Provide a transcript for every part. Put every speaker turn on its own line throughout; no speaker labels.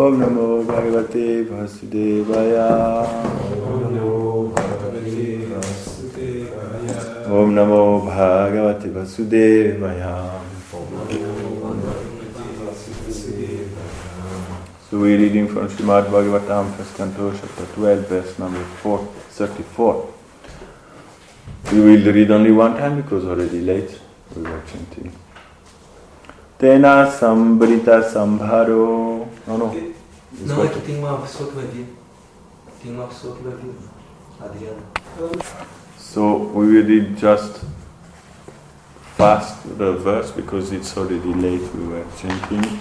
Om Namo Bhagavate Vasudevaya. Om Namo Bhagavate Vasudevaya. So we're reading from Srimad Bhagavatam, first canto, chapter 12, verse number 34. We will read only one time because already late. We were chanting. Tena sambrita sambharo. No.
Não, é que tem uma pessoa que vai vir. Adriana.
So we will read just fast the verse because it's already late. We were chanting.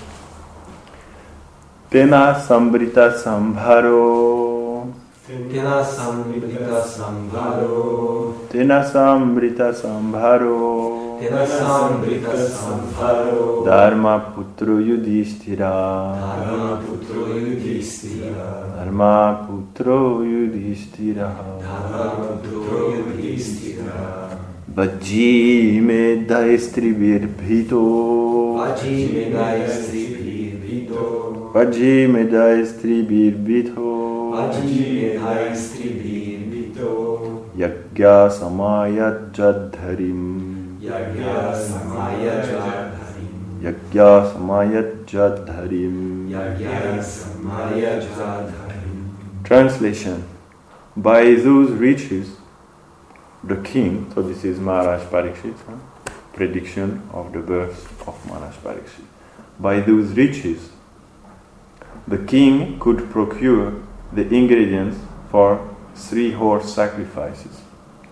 Tena sambrita sambharo.
Tena sambrita sambharo.
Tena sambrita sambharo.
Tena sambrita sambharo.
Dharma putro yudhishthira.
Dharma putro yudhishthira.
Dharma putro yudhishthira.
Dharma putro yudhishthira.
Vajji medai stribhirbhito.
Vajji medai stribhirbhito.
Vajji medai stribhirbhito.
Vajji medai stribhirbhito.
Yagya samaya jadharim.
Yagya samaya jadharim.
Yagya samaya jadharim.
Yagya samaya jadharim.
Translation. By those riches, the king, so this is Maharaj Parikshit, prediction of the birth of Maharaj Parikshit. By those riches, the king could procure the ingredients for 3 horse sacrifices.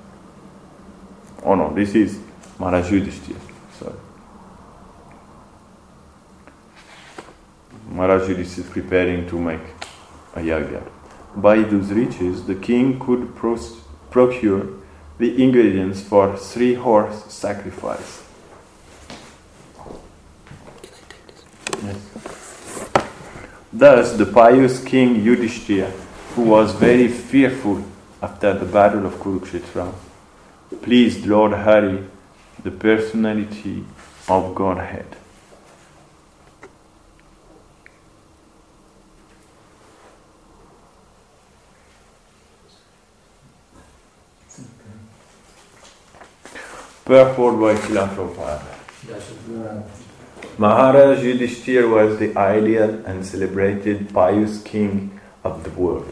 Oh no, this is Maharaj Yudhishthira. Sorry. Maharaj Yudhishthira is preparing to make a yagya. By those riches, the king could procure the ingredients for 3 horse sacrifice. Yes. Thus, the pious king Yudhishthira, who was very fearful after the battle of Kurukshetra, pleased Lord Hari, the personality of Godhead. Purport by Srila Prabhupada. Maharaj Yudhishthira was the ideal and celebrated pious king of the world.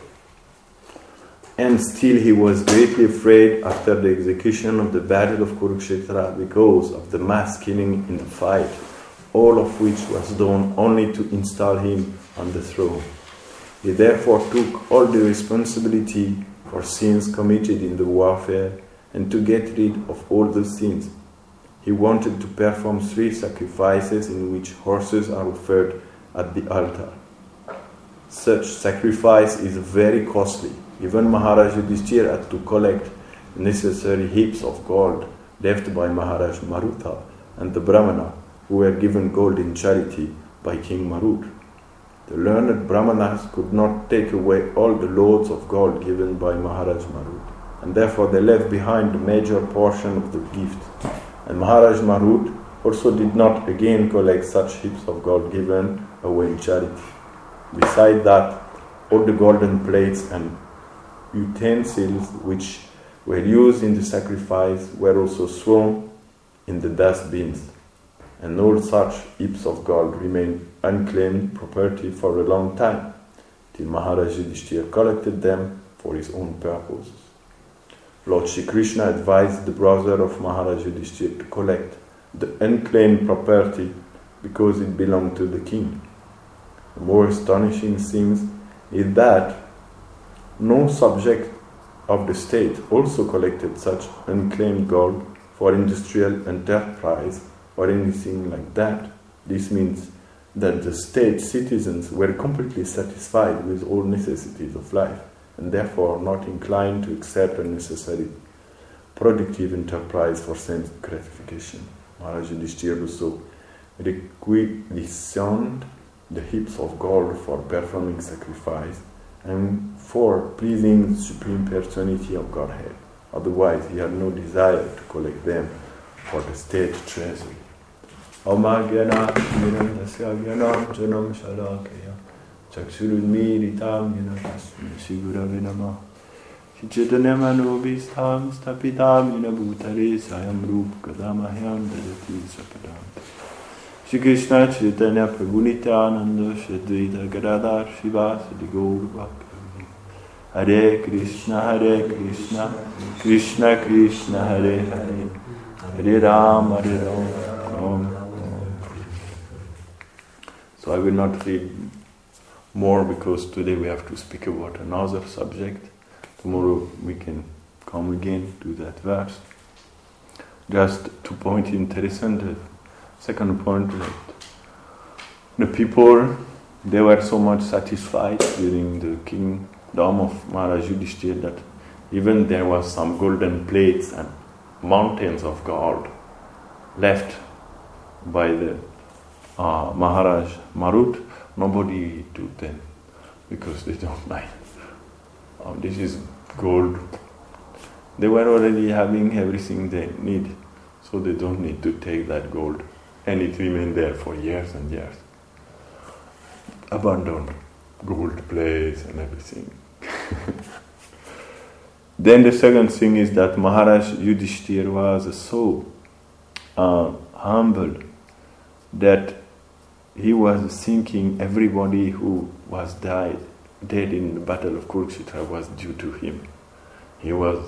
And still he was greatly afraid after the execution of the battle of Kurukshetra because of the mass killing in the fight, all of which was done only to install him on the throne. He therefore took all the responsibility for sins committed in the warfare and to get rid of all those sins. He wanted to perform 3 sacrifices in which horses are offered at the altar. Such sacrifice is very costly. Even Maharaj Yudhishthira had to collect necessary heaps of gold left by Maharaj Maruta and the Brahmana, who were given gold in charity by King Marut. The learned Brahmanas could not take away all the loads of gold given by Maharaj Marut, and therefore they left behind the major portion of the gift. And Maharaj Marut also did not again collect such heaps of gold given away in charity. Besides that, all the golden plates and utensils which were used in the sacrifice were also thrown in the dustbins, and all such heaps of gold remained unclaimed property for a long time, till Maharaj Yudhishthira collected them for his own purposes. Lord Shri Krishna advised the brother of Maharaj Yudhishthira to collect the unclaimed property because it belonged to the king. The more astonishing thing is that no subject of the state also collected such unclaimed gold for industrial enterprise or anything like that. This means that the state citizens were completely satisfied with all necessities of life and therefore not inclined to accept unnecessary productive enterprise for sense gratification. Maharaj Yudhishthira also requisitioned the heaps of gold for performing sacrifice and for pleasing the Supreme Personality of Godhead. Otherwise, he had no desire to collect them for the state treasury. Om Gyana Mirandasya Gyanam Janam Shalakaya Chakshurunmiritam yena tasmai Shri Gurave Namah. Shri Chaitanya Manobhistam Stapitam yena Bhutale Sayam Rup Kadamahyam Dadati Sapadam. Shri Krishna Chaitanya Prabhu Nityananda Shri Advaita Gadadhar Shivasadi Gaur Bhakti. Hare Krishna Krishna Krishna Hare Hare Hare Ram Ram. So I will not read more because today we have to speak about another subject. Tomorrow we can come again to that verse. Just to point interesting, the second point, that the people, they were so much satisfied during the kingdom of Maharaj Yudhishthira that even there was some golden plates and mountains of gold left by the Maharaj Marut. Nobody took them because they don't mind. This is gold. They were already having everything they need, so they don't need to take that gold. And it remained there for years and years. Abandoned gold plates and everything. Then the second thing is that Maharaj Yudhishthira was so humble that he was thinking everybody who was dead in the battle of Kurukshetra was due to him. He was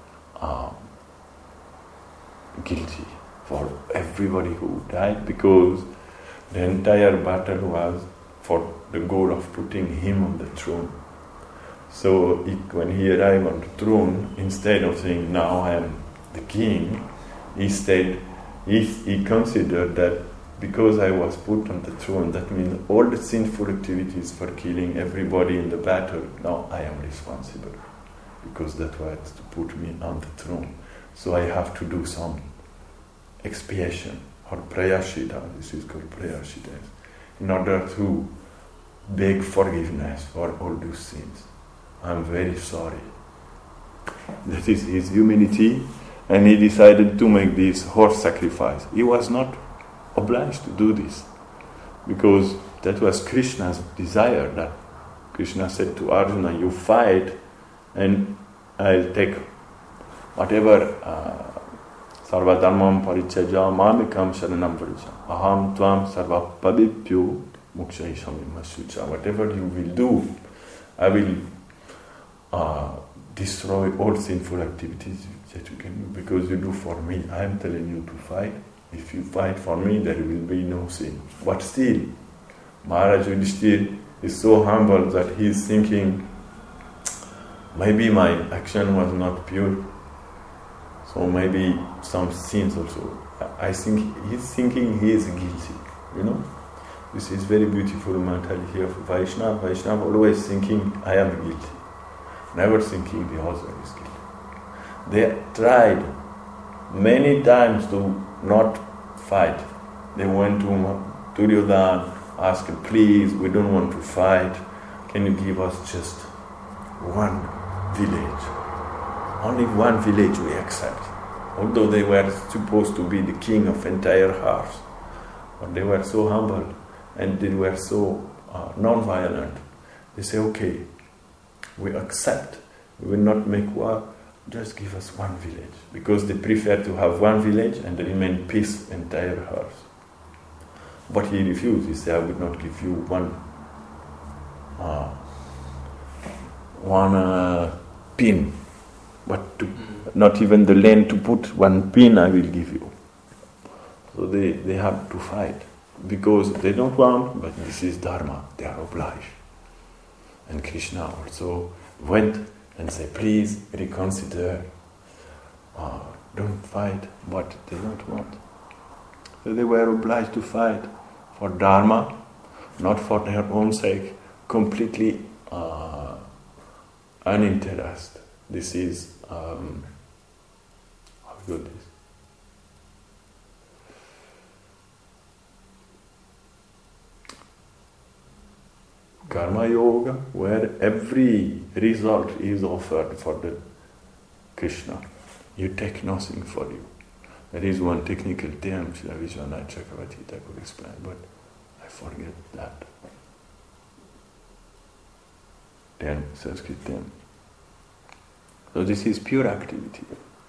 guilty for everybody who died because the entire battle was for the goal of putting him on the throne. So when he arrived on the throne, instead of saying, now I am the king, he considered that because I was put on the throne, that means all the sinful activities for killing everybody in the battle, now I am responsible. Because that was to put me on the throne. So I have to do some expiation, or prayashita, this is called prayashita, in order to beg forgiveness for all those sins. I'm very sorry. That is his humility, and he decided to make this horse sacrifice. He was not obliged to do this, because that was Krishna's desire. That Krishna said to Arjuna, you fight, and I'll take whatever sarva dharmam parichaja mamikam sharanam vraja aham tvam sarva pabibhyo mukshayishami masucha. Whatever you will do, I will destroy all sinful activities that you can do, because you do for me. I am telling you to fight. If you fight for me, there will be no sin. But still, Maharaj Yudhishthira is so humble that he is thinking, maybe my action was not pure, so maybe some sins also. I think he's thinking he is guilty, This is very beautiful mentality of Vaishnava. Vaishnava always thinking, I am guilty. Never thinking the other is guilty. They tried many times to not fight. They went to Duryodhana, asked him, please, we don't want to fight. Can you give us just one village? Only one village we accept. Although they were supposed to be the king of entire house. But they were so humble and they were so non-violent. They say, okay, we accept. We will not make war. Just give us one village, because they prefer to have one village and remain peace entire house. But he refused. He said, I will not give you one pin, but not even the land to put one pin I will give you. So they have to fight, because they don't want, but this is dharma, they are obliged. And Krishna also went and said, please reconsider, don't fight what they don't want. So they were obliged to fight for dharma, not for their own sake, completely uninterested. This is, how good this? Karma Yoga, where every result is offered for the Krishna. You take nothing for you. There is one technical term Srila Vishwanath Chakravarti Thakur explained, but I forget that. 10 Sanskrit 10. So this is pure activity.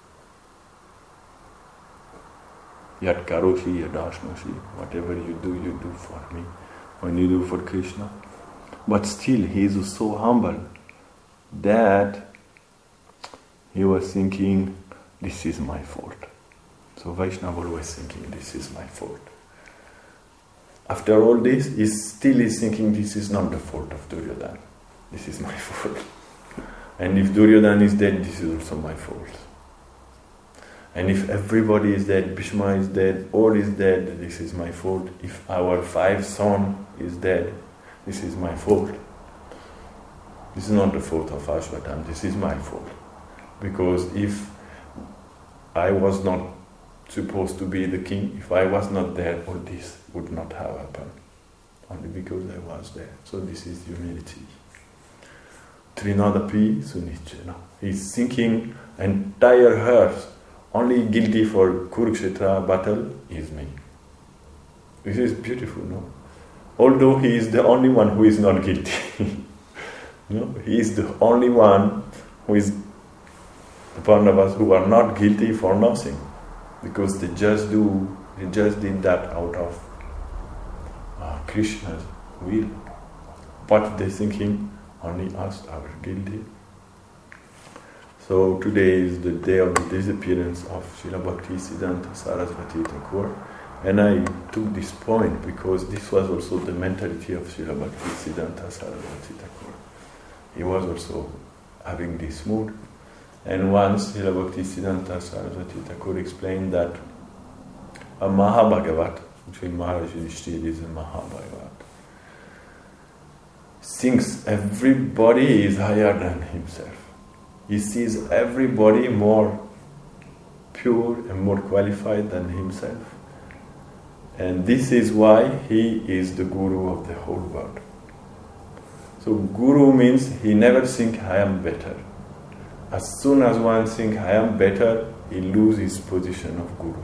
Yat karoshi, yadashnoshi, whatever you do for me, when you do for Krishna. But still he is so humble that he was thinking, this is my fault. So Vaishnava always thinking, this is my fault. After all this, he still is thinking, this is not the fault of Duryodhana. This is my fault. And if Duryodhana is dead, this is also my fault. And if everybody is dead, Bhishma is dead, all is dead, this is my fault. If our 5 sons is dead, this is my fault. This is not the fault of Ashwatthama, this is my fault. Because if I was not supposed to be the king, if I was not there, all this would not have happened. Only because I was there. So this is humility. Trinadapi Sunichena. He's thinking entire earth only guilty for Kurukshetra battle is me. This is beautiful, no? Although he is the only one who is not guilty. No? He is the only one who is the Pandavas who are not guilty for nothing. Because they just did that out of Krishna's will. But they're thinking only us are guilty. So today is the day of the disappearance of Srila Bhaktisiddhanta Saraswati Thakur, and I took this point because this was also the mentality of Srila Bhaktisiddhanta Saraswati Thakur. He was also having this mood, and once Srila Bhaktisiddhanta Saraswati Thakur explained that a Mahabhagavat, which in Maharaj Yudhishthira is a Mahabhagavat, thinks everybody is higher than himself. He sees everybody more pure and more qualified than himself. And this is why he is the guru of the whole world. So guru means he never thinks I am better. As soon as one thinks I am better, he loses his position of guru.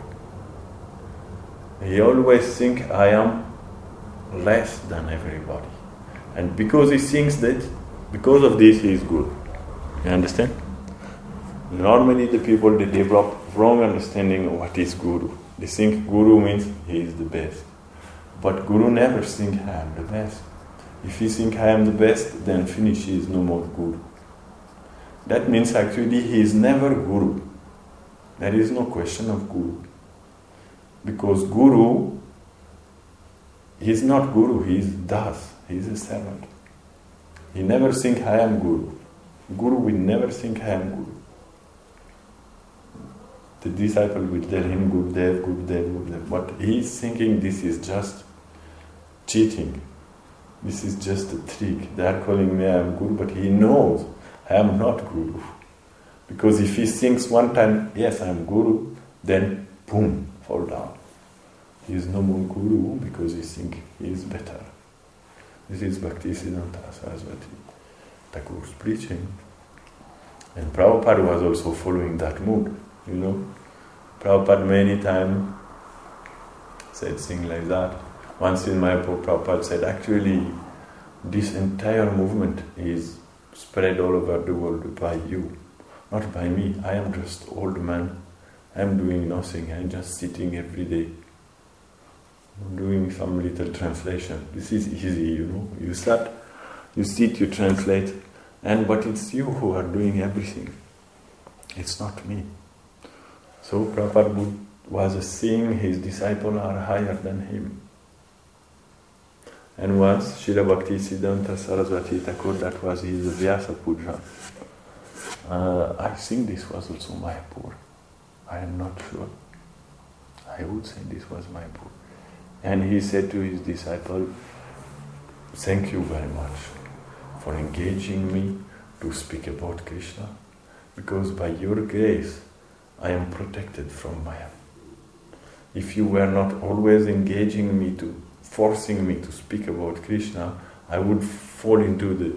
He always thinks I am less than everybody. And because he thinks that, because of this he is guru. You understand? Normally the people, they develop wrong understanding of what is guru. They think guru means he is the best. But guru never thinks I am the best. If he thinks I am the best, then finish, he is no more guru. That means actually he is never guru. There is no question of guru. Because guru, he is not guru, he is das, he is a servant. He never thinks I am guru. Guru will never think I am guru. The disciple will tell him Gurudev, Gurudev, Gurudev. But he is thinking this is just cheating. This is just a trick. They are calling me I am guru, but he knows I am not guru. Because if he thinks one time, yes, I am guru, then boom, fall down. He is no more guru because he thinks he is better. This is Bhaktisiddhanta Saraswati Thakur's preaching. And Prabhupada was also following that mood, you know. Prabhupada many times said things like that. Once in Mayapur, Prabhupada said, actually, this entire movement is spread all over the world by you, not by me. I am just old man. I am doing nothing. I am just sitting every day, doing some little translation. This is easy, you know. You sit, you translate, but it's you who are doing everything. It's not me. So Prabhupada was seeing his disciples are higher than him. And once Srila Bhaktisiddhanta Saraswati Thakur, that was his Vyasa Puja. I think this was also Mayapur. I am not sure. I would say this was Mayapur. And he said to his disciple, thank you very much for engaging me to speak about Krishna, because by your grace I am protected from Maya. If you were not always engaging me forcing me to speak about Krishna, I would fall into the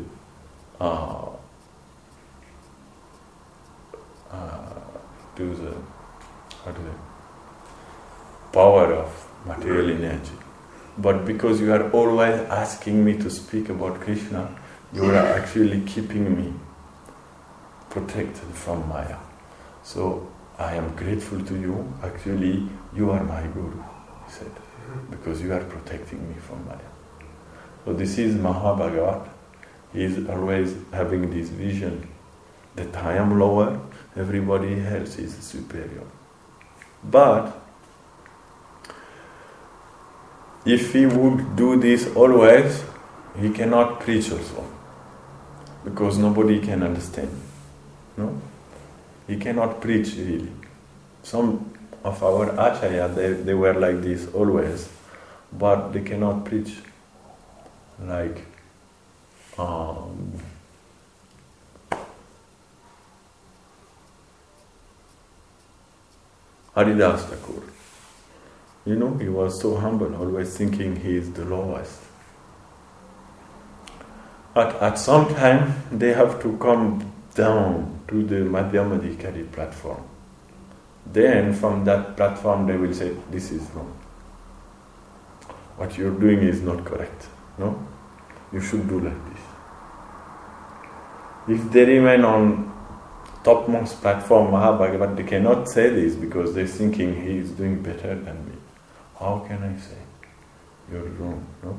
power of material energy. But because you are always asking me to speak about Krishna, You are actually keeping me protected from Maya. So I am grateful to you. Actually, you are my Guru, he said, because you are protecting me from Maya. So this is Mahabhagavat. He is always having this vision that I am lower, everybody else is superior. But if he would do this always, he cannot preach also, because nobody can understand. No? He cannot preach really. Some of our acharya, they were like this always, but they cannot preach. Like Haridas Thakur. You know, he was so humble, always thinking he is the lowest. At some time, they have to come down to the Madhyamadikari platform. Then, from that platform, they will say, this is wrong. What you're doing is not correct. No? You should do like this. If they remain on topmost platform, Mahabhagavat, they cannot say this because they're thinking he is doing better than me. How can I say? You're wrong, no?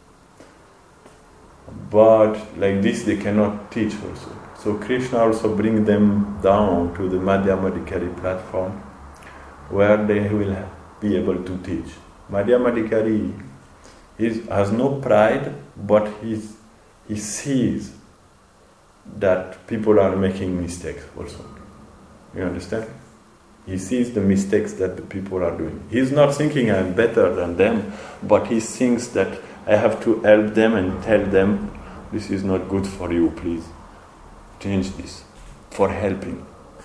But like this they cannot teach also. So Krishna also brings them down to the Madhyamadikari platform where they will be able to teach. Madhyamadikari has no pride, but he sees that people are making mistakes also. You understand? He sees the mistakes that the people are doing. He's not thinking I'm better than them, but he thinks that I have to help them and tell them, this is not good for you, please change this, for helping.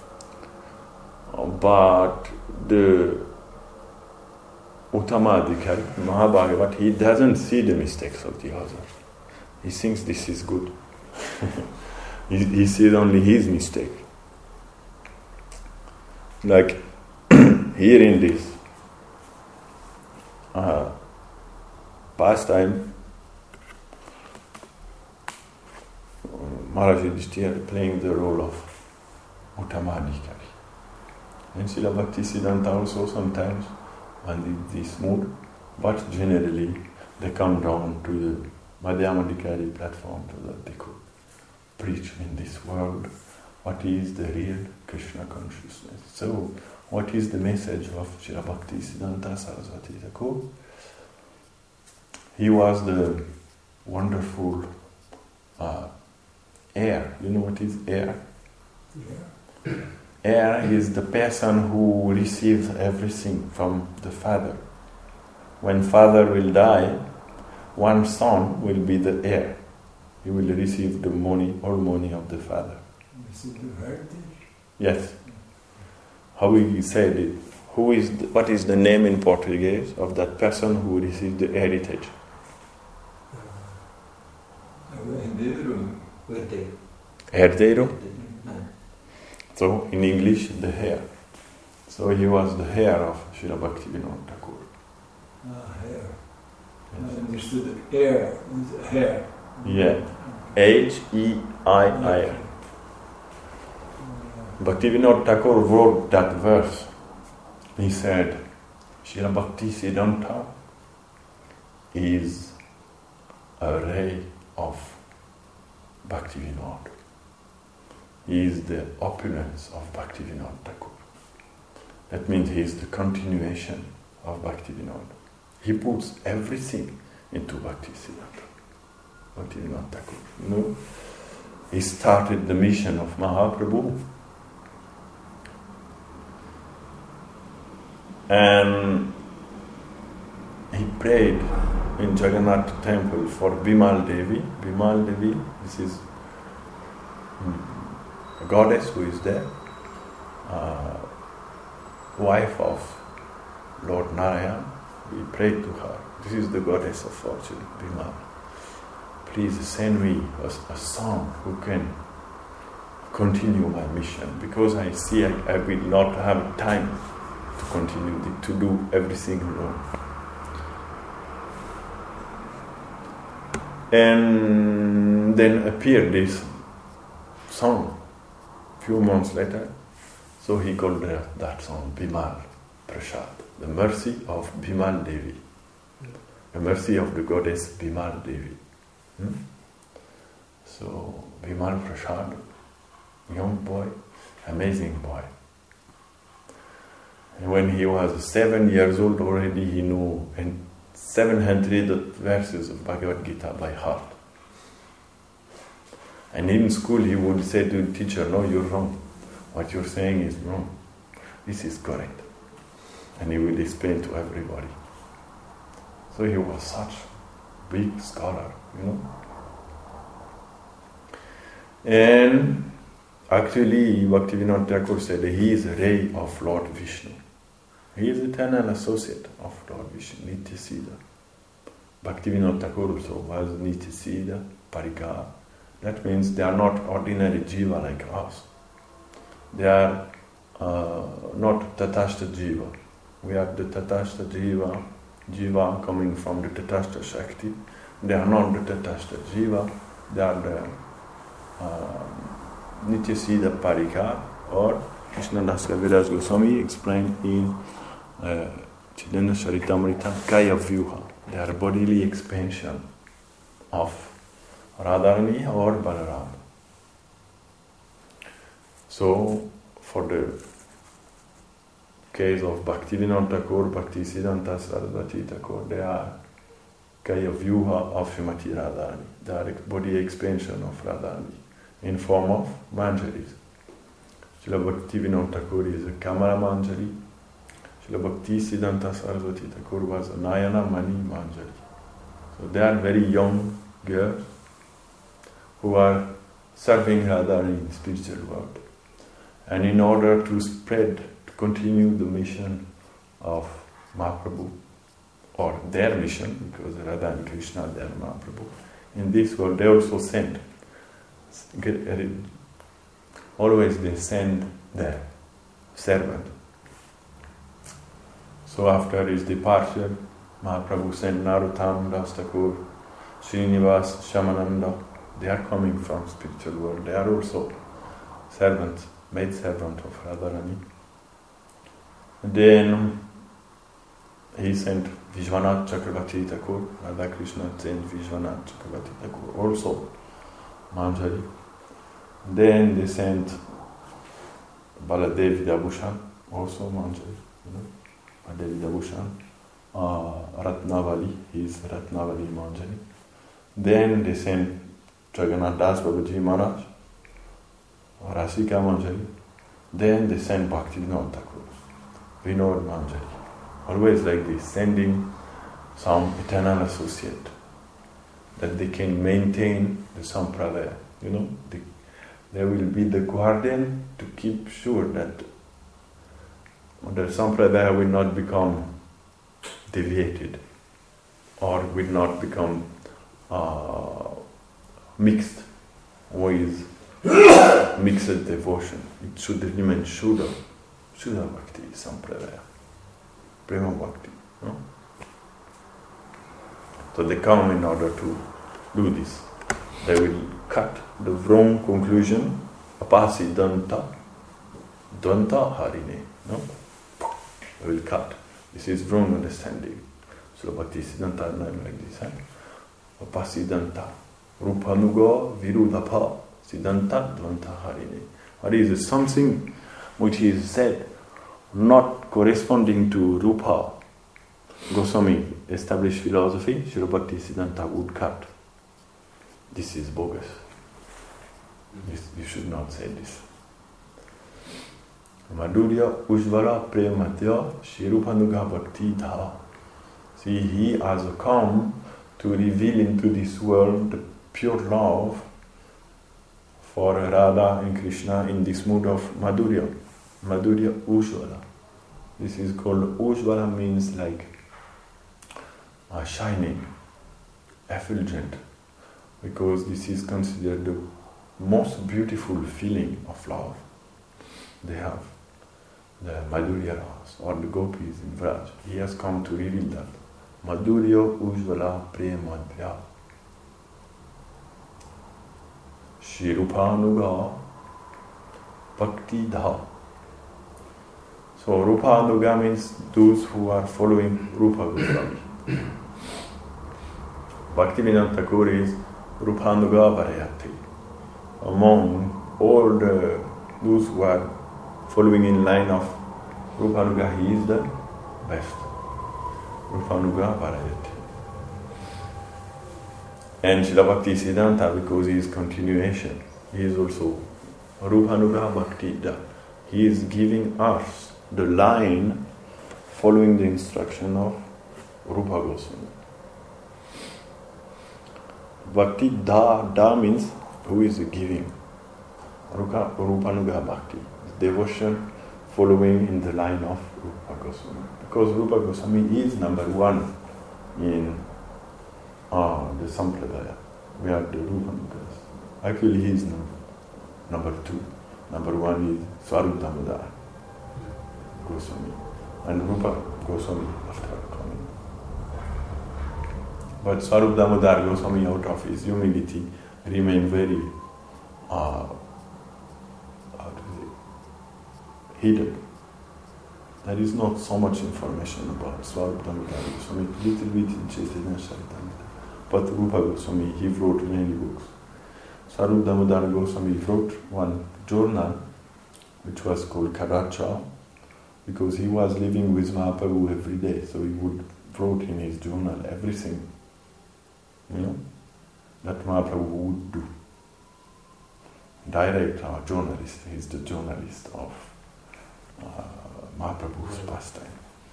But the Uttamadikari, Mahabhagavat, he doesn't see the mistakes of the others. He thinks this is good. He sees only his mistake. Like here in this pastime, Maharaj Yudhishthira playing the role of Uttamadikari. And Srila Bhaktisiddhanta also sometimes in this mood, but generally they come down to the Madhyamadikari platform so that they could preach in this world what is the real Krishna consciousness. So, what is the message of Srila Bhaktisiddhanta Saraswati Thakur? He was the wonderful heir. You know what is heir? Yeah. Heir is the person who receives everything from the father. When father will die, one son will be the heir. He will receive the money, all money of the father.
Receive the heritage?
Yes. How we said it? What is the name in Portuguese of that person who received the heritage?
Herdeiro.
Herdeiro? So in English, the heir. So he was the heir of Srila Bhaktivinoda Thakur.
Heir. Yes. I understood that heir is hair.
Yeah. H-E-I-I. Bhaktivinoda Thakur wrote that verse. He said, Srila Bhaktisiddhanta is a ray of Bhaktivinoda. He is the opulence of Bhaktivinoda Thakur. That means he is the continuation of Bhaktivinoda. He puts everything into Bhaktisiddhanta. Bhaktivinoda Thakur. You know, he started the mission of Mahaprabhu. And he prayed in Jagannath temple for Bimal Devi. Bimal Devi, this is a goddess who is there, wife of Lord Narayan. We prayed to her. This is the goddess of fortune, Bimal. Please send me a son who can continue my mission, because I see I will not have time to continue to do everything alone. And then appeared this song few months later. So he called that song Bimal Prasad, the mercy of Bimal Devi, the mercy of the goddess Bimal Devi. So Bimal Prasad, young boy, amazing boy. And when he was 7 years old already he knew 700 verses of Bhagavad Gita by heart. And in school he would say to the teacher, no, you're wrong. What you're saying is wrong. This is correct. And he would explain to everybody. So he was such a big scholar, And actually, Bhaktivinoda Thakur said that he is a ray of Lord Vishnu. He is eternal associate of Lord Vishnu, Nityasiddha. Bhaktivinoda Thakur also was Nityasiddha, Parikar. That means they are not ordinary jiva like us. They are not Tatashta jiva. We are the Tatashta jiva coming from the Tatashta Shakti. They are not the Tatashta jiva. They are the Nityasiddha Parikar, or Krishnadas Kaviraj Goswami explained in Chaitanya Charitamrita, Kaya Vyuha. They are bodily expansion of Radharani or Balaram. So, for the case of Bhaktivinoda Thakur, Bhaktisiddhanta Saraswati Thakur, they are Kaya Vyuha of Srimati Radharani. They are body expansion of Radharani in form of manjaris. Srila Bhaktivinoda Thakur is a Kamala Manjari. Srila Bhaktisiddhanta Saraswati Thakur was a Nayana Mani Manjari. So they are very young girls who are serving Radharani in the spiritual world. And in order to spread, to continue the mission of Mahaprabhu, or their mission, because Radha and Krishna, they are Mahaprabhu, in this world they also send. Always they send their servant. So after his departure, Mahaprabhu sent Narottam Das Thakur, Srinivas, Shamananda. They are coming from spiritual world. They are also servants, maid servant of Radharani. Then he sent Vishwanath Chakravarti Thakur, Radha Krishna sent Vishwanath Chakravarti Thakur, also Manjari. Then they sent Baladev Vidabhushan, also Manjari. Baladev Vidabhushan, Ratnavali, he is Ratnavali Manjari. Then they sent Jagannath Das Babaji Maharaj, Rasika Manjari. Then they sent Bhaktivinoda Thakur, Vinod Manjari. Always like this, sending some eternal associate that they can maintain the sampradaya. They will be the guardian to keep sure that the sampradaya will not become deviated or will not become mixed with mixed devotion. It should remain Shuddha Bhakti Sampradaya, Prema Bhakti. So they come in order to do this. They will cut the wrong conclusion, apasi danta harine. They will cut. This is wrong understanding. So Bhakti Siddhanta name like this. Apasi danta. Rupanuga virudapa siddhanta dvanta harine. What is it? Something which is said not corresponding to Rupa Goswami established philosophy, Srila Bhakti Siddhanta would cut. This is bogus. You should not say this. Madhurya Ujvala Prematya Shirupanuga Bhakti Dha. See, he has come to reveal into this world the pure love for Radha and Krishna in this mood of Madhurya. Madhurya Ujvala. This is called Ujvala, means like shining, effulgent, because this is considered the most beautiful feeling of love they have. The Madhurya Ras, or the gopis in Vraj. He has come to reveal that. Madhurya Ujvala Premadhya. Shri Rupanuga Bhakti Dha. So Rupanuga means those who are following Rupa Goswami. Bhaktivinoda Thakur is Rupanuga Varayati. Among all those who are following in line of Rupanuga, he is the best. Rupanuga Varayati. And Srila Bhakti Siddhanta, because he is continuation, he is also Rupanuga Bhakti Da. He is giving us the line following the instruction of Rupa Goswami. Bhakti Da means who is giving. Rupanuga Bhakti, devotion following in the line of Rupa Goswami. Because Rupa Goswami is number one in the Sampradaya. We are the Rupanugas. Actually, he is number two. Number one is Swarup Damodar Goswami. And Rupa Goswami after coming. But Swarup Damodar Goswami, out of his humility, remained very hidden. There is not so much information about Swarup Damodar Goswami, little bit in Chaitanya Charitamrita. But Rupa Goswami, he wrote many books. Swarup Damodar Goswami wrote one journal which was called Kadacha, because he was living with Mahaprabhu every day, so he would wrote in his journal everything, that Mahaprabhu would do. Direct journalist, he is the journalist of Mahaprabhu's pastime.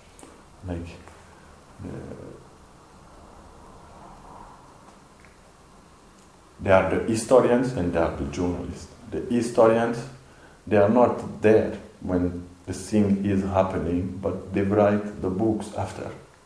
They are the historians and they are the journalists. The historians, they are not there when the thing is happening, but they write the books after.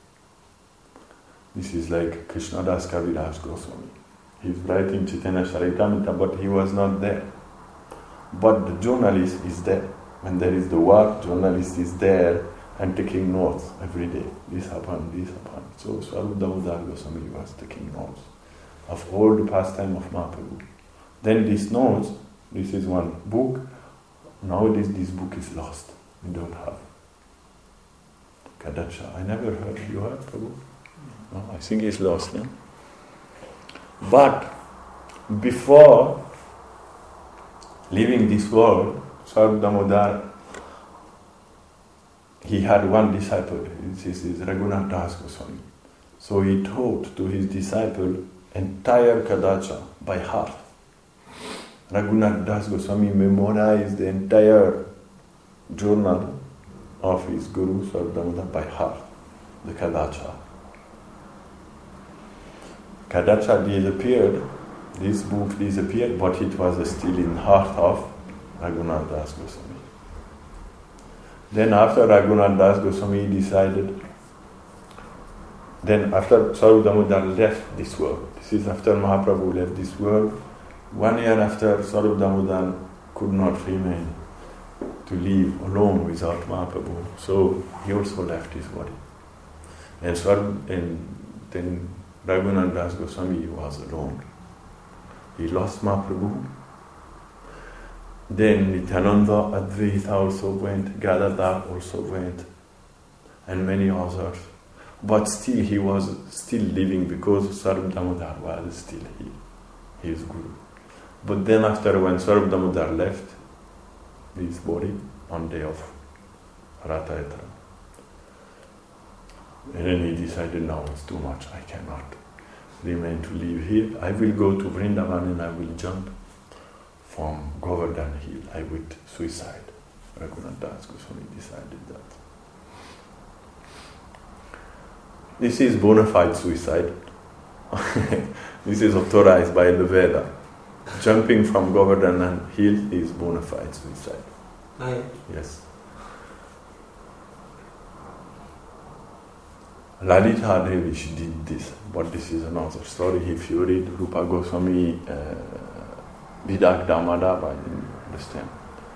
This is like Krishnadas Kaviraj Goswami. He's writing Chaitanya Charitamrita, but he was not there. But the journalist is there. When there is the war, journalist is there and taking notes every day. This happened, this happened. So Swarup Damodar Goswami was taking notes of all the pastime of Mahaprabhu. Then these notes, this is one book. Nowadays this book is lost. We don't have. Kadacha. I never heard. You heard, Prabhu? No, I think it's lost. No? But before leaving this world, Swarup Damodar, he had one disciple. This is Raghunath Das Goswami. So he taught to his disciple entire Kadacha by heart. Raghunath Das Goswami memorized the entire journal of his Guru Swarup Damodar by heart, the Kadacha. Kadacha disappeared, this book disappeared, but it was still in heart of Raghunath Das Goswami. Then after Raghunath Das Goswami decided, then after Swarup Damodar left this world, this is after Mahaprabhu left this world, 1 year after, Swarup Damodar could not remain to live alone without Mahaprabhu, so he also left his body. And then Raghunath Das Goswami was alone. He lost Mahaprabhu. Then Nityananda, Advaita also went, Gadadhar also went, and many others. But still he was still living because Swarup Damodar was still his Guru. But then after, when Swarup Damodar left his body on day of Ratha Yatra, and then he decided, now it's too much, I cannot remain to live here. I will go to Vrindavan and I will jump from Govardhan Hill. I will suicide. Raghunath Das Goswami decided that. This is bona fide suicide. This is authorized by the Veda. Jumping from Govardhan Hill is bona fide suicide. Yes. Lalita Devi, she did this, but this is another story. If you read Rupa Goswami Vidak Damadava, you understand.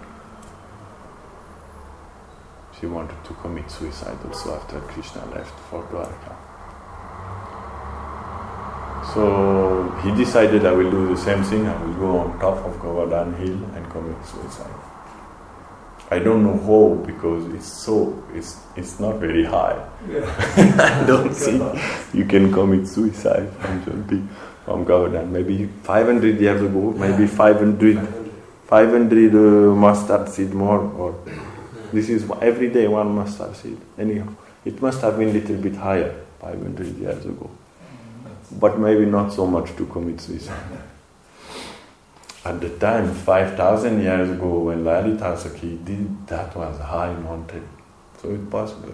She wanted to commit suicide also after Krishna left for Dwarka. So So he decided I will do the same thing. I will go on top of Govardhan Hill and commit suicide. I don't know how, because it's not very high.
Yeah.
I don't think you can commit suicide from Govardhan. Maybe 500 years ago, maybe 500 mustard seed more, or this is every day one mustard seed. Anyhow, it must have been a little bit higher 500 years ago, but maybe not so much to commit suicide. At the time, 5,000 years ago, when Lalita Sakhi did, that was a high mountain, so it's possible.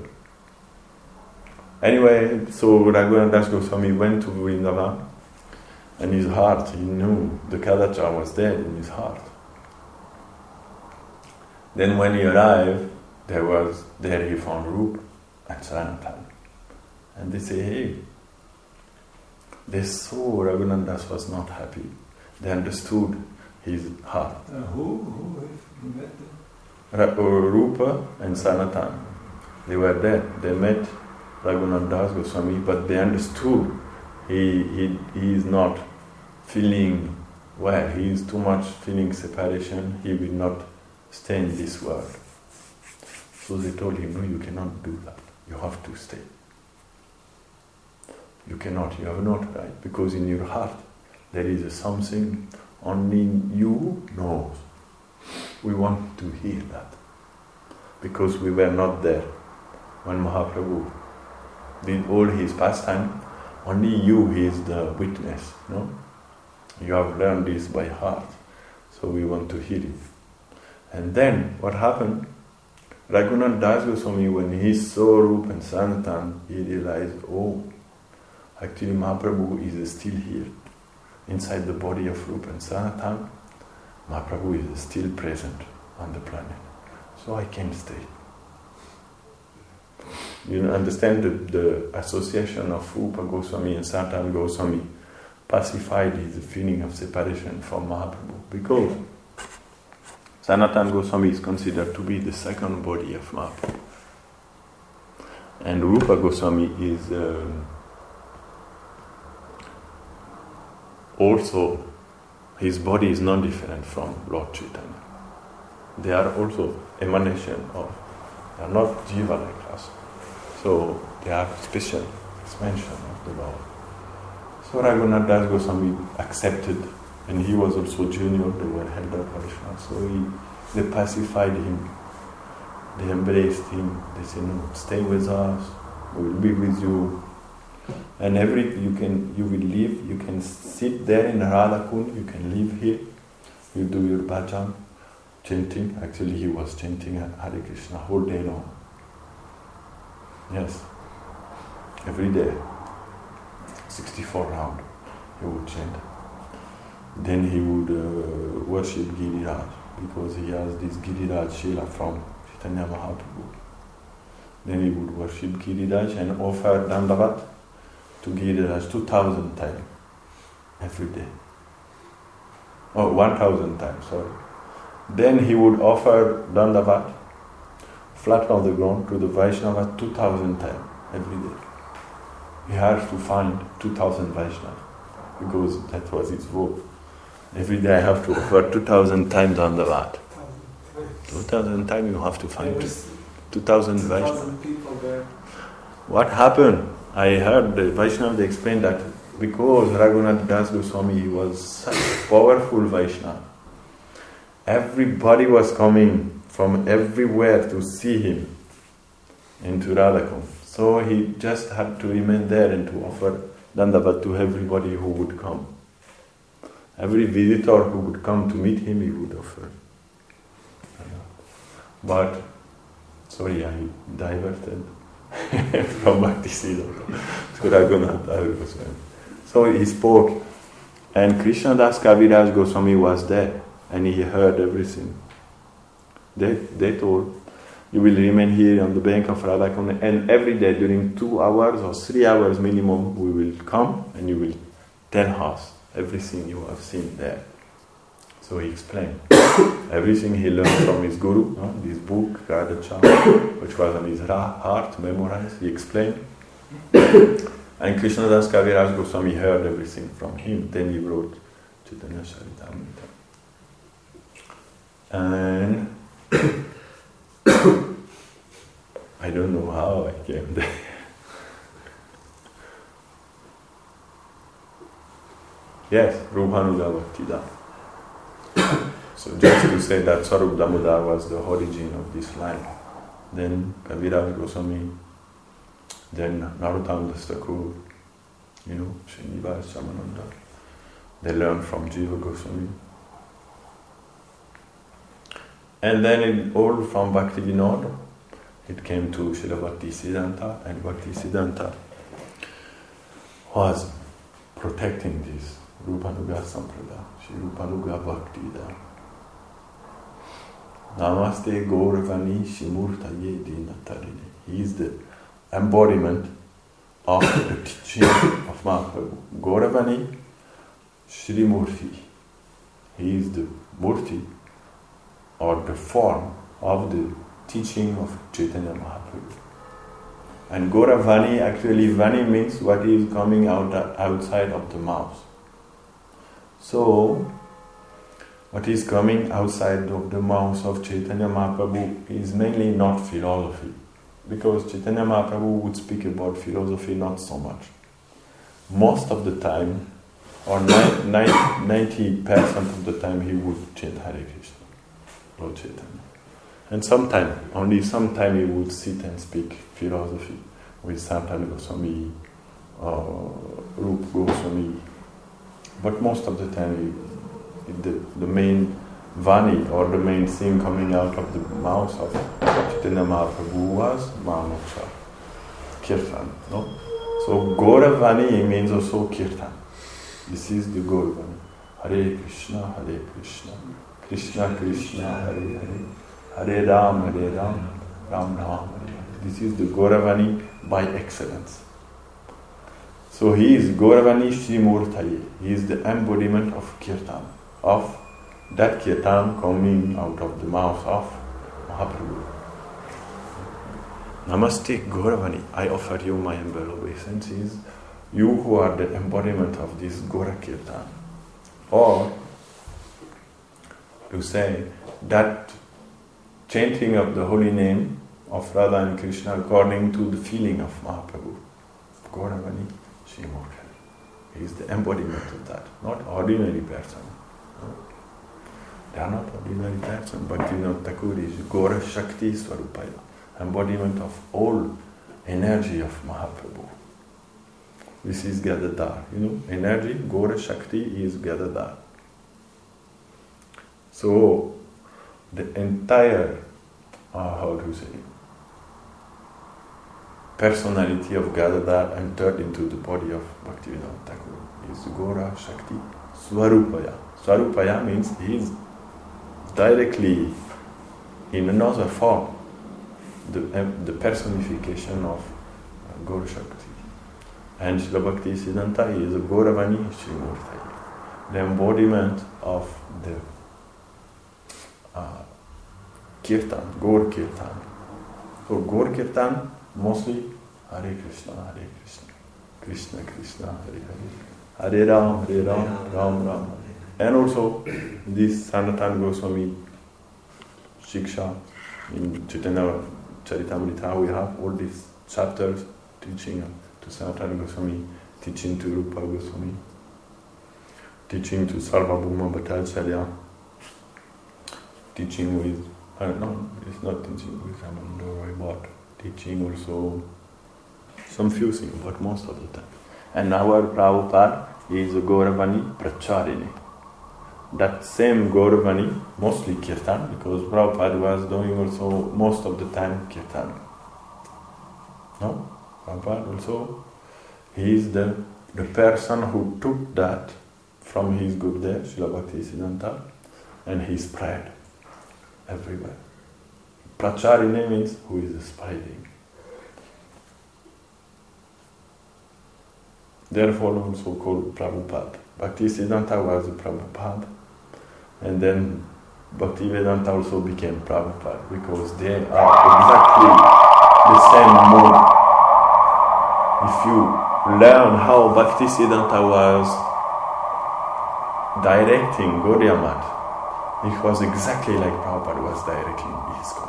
Anyway, so Raghunath Das Goswami went to Vrindavan, and his heart, he knew the Kadacha was dead in his heart. Then when he arrived, there he found Rupa and Sanatan. And they say, hey, they saw Raghunath Das was not happy. They understood his heart.
Who met them?
Rupa and Sanatan. They were there. They met Raghunath Das Goswami, but they understood he is not feeling well. He is too much feeling separation. He will not stay in this world. So they told him, no, you cannot do that. You have to stay. You cannot, you have not right, because in your heart there is something only you knows. We want to hear that, because we were not there when Mahaprabhu did all his pastime. Only you, he is the witness, no? You have learned this by heart, so we want to hear it. And then what happened? Raghunath Das Goswami, when he saw Rupa and Sanatan, he realized, oh, actually Mahaprabhu is still here. Inside the body of Rupa and Sanatan, Mahaprabhu is still present on the planet. So I can stay. You understand the association of Rupa Goswami and Sanatan Goswami pacified his feeling of separation from Mahaprabhu, because Sanatan Goswami is considered to be the second body of Mahaprabhu. And Rupa Goswami is also, his body is not different from Lord Chaitanya. They are also emanation of, they are not jiva like us. So they are special expansion of the Lord. So Raghunath Das Goswami accepted, and he was also junior, they were elder Vaishnavas. So they pacified him, they embraced him, they said, no, stay with us, we will be with you. And you will live, you can sit there in Radha Kund, you can live here, you do your bhajan, chanting. Actually he was chanting Hare Krishna whole day long. Yes, every day, 64 rounds he would chant. Then he would worship Giriraj, because he has this Giriraj Shila from Chaitanya Mahaprabhu. Then he would worship Giriraj and offer Dandavat to Giriraj 2,000 times every day. 1,000 times, sorry. Then he would offer Dandavat flat on the ground to the Vaishnava 2,000 times every day. He has to find 2,000 Vaishnavas, because that was his vow. Every day I have to offer 2,000 times Dandavat. 2,000 times you have to find 2,000 Vaishnavas.
People there.
What happened? I heard the Vaishnava, they explained that because Raghunath Das Goswami was such a powerful Vaishnava, everybody was coming from everywhere to see him into Radhakund. So he just had to remain there and to offer Dandavat to everybody who would come. Every visitor who would come to meet him, he would offer. But, sorry, I diverted from Bhaktisiddhanta to Raghunath Das Goswami. So he spoke, and Krishnadas Kaviraj Goswami was there, and he heard everything. They told, you will remain here on the bank of Radhakund, and every day during 2 hours or 3 hours minimum, we will come and you will tell us everything you have seen there. So he explained everything he learned from his guru, this book, Radha Cham, which was on his heart, memorized. He explained. And Krishnadas Kaviraj Goswami heard everything from him. Then he wrote Chaitanya Charitamrita. And I don't know how I came there. Yes, Rupanuga Bhaktida. So just to say that Swarup Damodar was the origin of this line. Then Kaviraj Goswami, then Narottam Das Thakur, Srinivas Shamananda. They learned from Jiva Goswami. And then all from Bhakti Vinod, it came to Srila Bhakti Siddhanta, and Bhakti Siddhanta was protecting this Rupanuga Sampradaya, Shri Rupanuga Bhaktida. Namaste Gauravani Shimurtaye Dinatarine. He is the embodiment of the teaching of Mahaprabhu. Gauravani Shri Murti. He is the Murti, or the form of the teaching of Chaitanya Mahaprabhu. And Gauravani, actually Vani means what is coming outside of the mouth. So, what is coming outside of the mouth of Chaitanya Mahaprabhu is mainly not philosophy. Because Chaitanya Mahaprabhu would speak about philosophy not so much. Most of the time, or 90% of the time, he would chant Hare Krishna, Lord Chaitanya. And only sometime he would sit and speak philosophy with Sanatana Goswami or Rupa Goswami. But most of the time, the main Vani, or the main thing coming out of the mouth of Chaitanya Mahaprabhu was Mahamoksha, Kirtan. No? So Gauravani means also Kirtan. This is the Gauravani. Hare Krishna, Hare Krishna, Krishna Krishna, Hare Hare, Hare Ram, Ram Ram, Hare Hare. This is the Gauravani by excellence. So he is Gauravani Shri Murtaye. He is the embodiment of Kirtan, of that Kirtan coming out of the mouth of Mahaprabhu. Namaste Gauravani. I offer you my humble obeisances, you who are the embodiment of this Gaura Kirtan. Or to say that chanting of the holy name of Radha and Krishna according to the feeling of Mahaprabhu. Gauravani Shri Murtaye. He is the embodiment of that, not ordinary person. No. They are not ordinary person. Bhaktivinoda Thakur is Gaura Shakti Swarupaya, embodiment of all energy of Mahaprabhu. This is Gadadhar. Energy, Gaura Shakti is Gadadhar. So, the entire, personality of Gadadhar entered into the body of Bhaktivinoda Thakur. Is Gaura Shakti Swarupaya. Swarupaya means he is directly in another form, the personification of Gaura Shakti. And Srila Bhakti Siddhanta is a Gauravani Shri Murtaye, the embodiment of the Kirtan, Gaur Kirtan. So Gaur Kirtan, mostly Hare Krishna, Hare Krishna, Krishna Krishna, Hare Hare, Hare Ram, Ram Ram. And also this Sanatana Goswami Shiksha in Chaitanya Charitamrita, we have all these chapters teaching to Sanatana Goswami, teaching to Rupa Goswami, teaching to Sarvabhauma Bhattacharya, teaching with, it's not teaching with Ramananda Roy, but teaching also some few things, but most of the time. And our Prabhupada is a Gauravani Pracharini. That same Gauravani, mostly Kirtan, because Prabhupada was doing also most of the time Kirtan. No? Prabhupada also, he is the person who took that from his Gurudev, Srila Bhakti Siddhanta, and he spread everywhere. Pracharini means who is spreading. Therefore also called Prabhupada. Bhakti Siddhanta was a Prabhupada, and then Bhakti Vedanta also became Prabhupada because they are exactly the same mode. If you learn how Bhaktisiddhanta was directing Gaudiya Math, it was exactly like Prabhupada was directing ISKCON.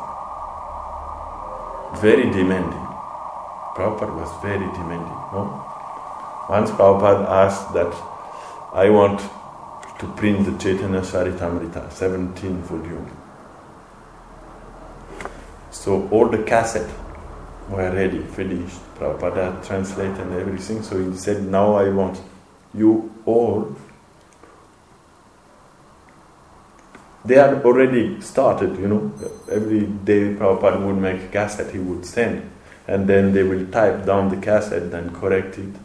Very demanding. Prabhupada was very demanding. No? Once Prabhupada asked that I want to print the Chaitanya Charitamrita, 17 volume. So all the cassettes were ready, finished. Prabhupada translated and everything. So he said, now I want you all. They had already started, Every day Prabhupada would make a cassette, he would send. And then they will type down the cassette and correct it.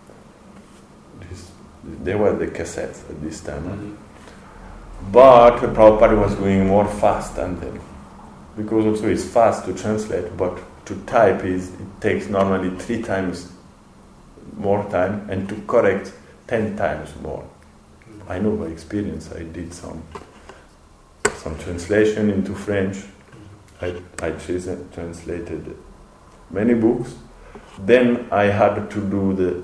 They were the cassettes at this time. Mm-hmm. But Prabhupada was going more fast than them. Because also it's fast to translate, but to type it takes normally 3 times more time, and to correct 10 times more. I know by experience. I did some translation into French. I translated many books. Then I had to do the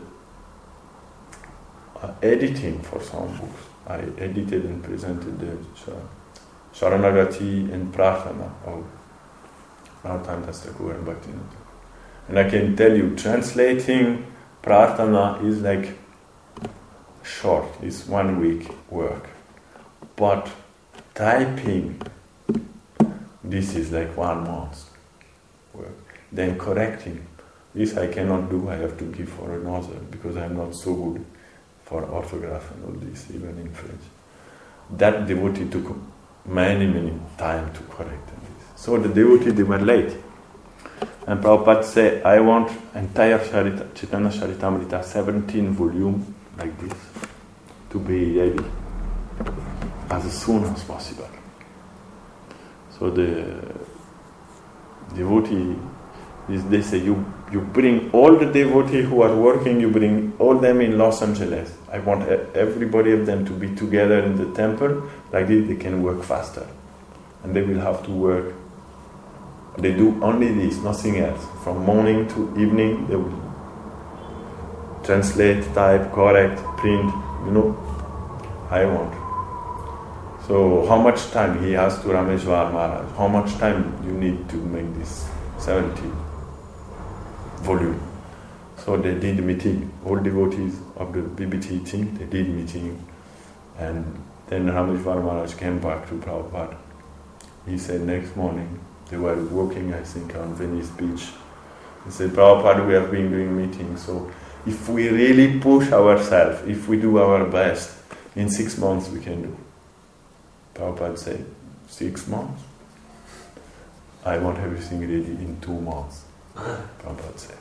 editing for some books. I edited and presented the Sharanagati and Prarthana of Narottam Das Thakur and Bhaktivinoda. And I can tell you, translating Prarthana is like short, it's 1 week work. But typing, this is like 1 month work. Then correcting, this I cannot do, I have to give for another, because I'm not so good for orthograph and all this, even in French. That devotee took many time to correct this. So the devotee, they were late. And Prabhupada said, I want entire Chaitanya Charitamrita, 17 volume, like this, to be ready as soon as possible. So the devotee, they say, you bring all the devotees who are working, you bring all them in Los Angeles. I want everybody of them to be together in the temple, like this they can work faster. And they will have to work. They do only this, nothing else. From morning to evening, they will translate, type, correct, print, I want. So how much time he asked to Rameshwar Maharaj, how much time you need to make this 70 volume? So they did a meeting, all devotees of the BBT team, they did meeting. And then Rameshwar Maharaj came back to Prabhupada. He said next morning, they were walking, I think, on Venice Beach. He said, Prabhupada, we have been doing meetings, so if we really push ourselves, if we do our best, in 6 months we can do. Prabhupada said, 6 months? I want everything ready in 2 months. Prabhupada said,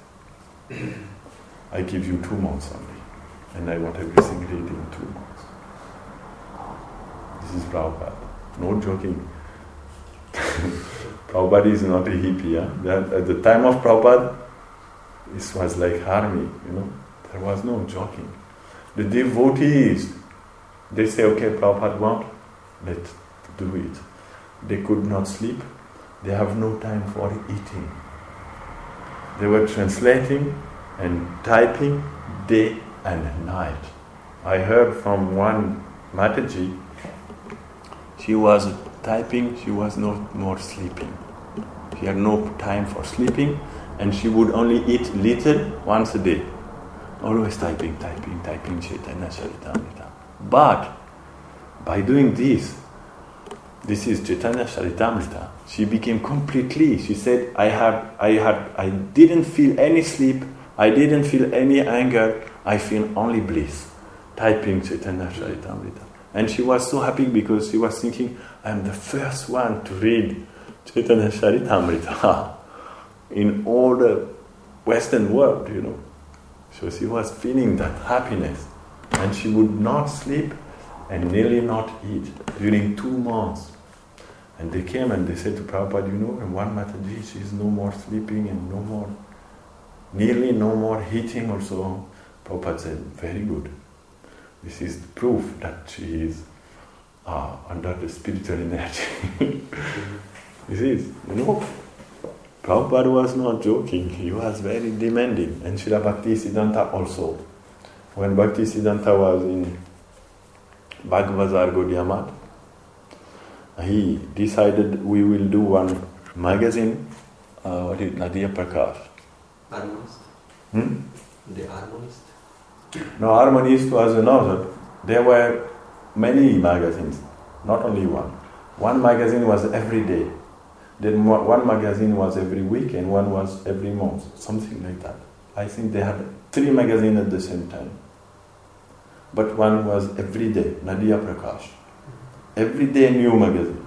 I give you 2 months only, and I want everything ready in 2 months. This is Prabhupada. No joking. Prabhupada is not a hippie. At the time of Prabhupada, this was like army, There was no joking. The devotees, they say, okay, Prabhupada want, let's do it. They could not sleep. They have no time for eating. They were translating and typing day and night. I heard from one Mataji, she was typing, she was not more sleeping. She had no time for sleeping, and she would only eat little once a day. Always typing Chaitanya Charitamrita. But by doing this is Chaitanya Charitamrita. She became completely, she said, I didn't feel any sleep, I didn't feel any anger, I feel only bliss. Typing Chaitanya Charitamrita. And she was so happy because she was thinking, I'm the first one to read Chaitanya Charitamrita in all the Western world, So she was feeling that happiness. And she would not sleep and nearly not eat during 2 months. And they came and they said to Prabhupada, and one Mataji, she is no more sleeping and nearly no more eating also. Prabhupada said, very good. This is the proof that she is under the spiritual energy. This is, Prabhupada was not joking, he was very demanding, and Srila Bhaktisiddhanta also. When Bhaktisiddhanta was in Bagbazar, Gaudiya Math, he decided we will do one magazine, Nadia Prakash.
Harmonist? The Harmonist?
No, Harmonist was another. There were many magazines, not only one. One magazine was every day. Then one magazine was every week and one was every month, something like that. I think they had 3 magazines at the same time. But one was every day, Nadia Prakash. Every day new magazine.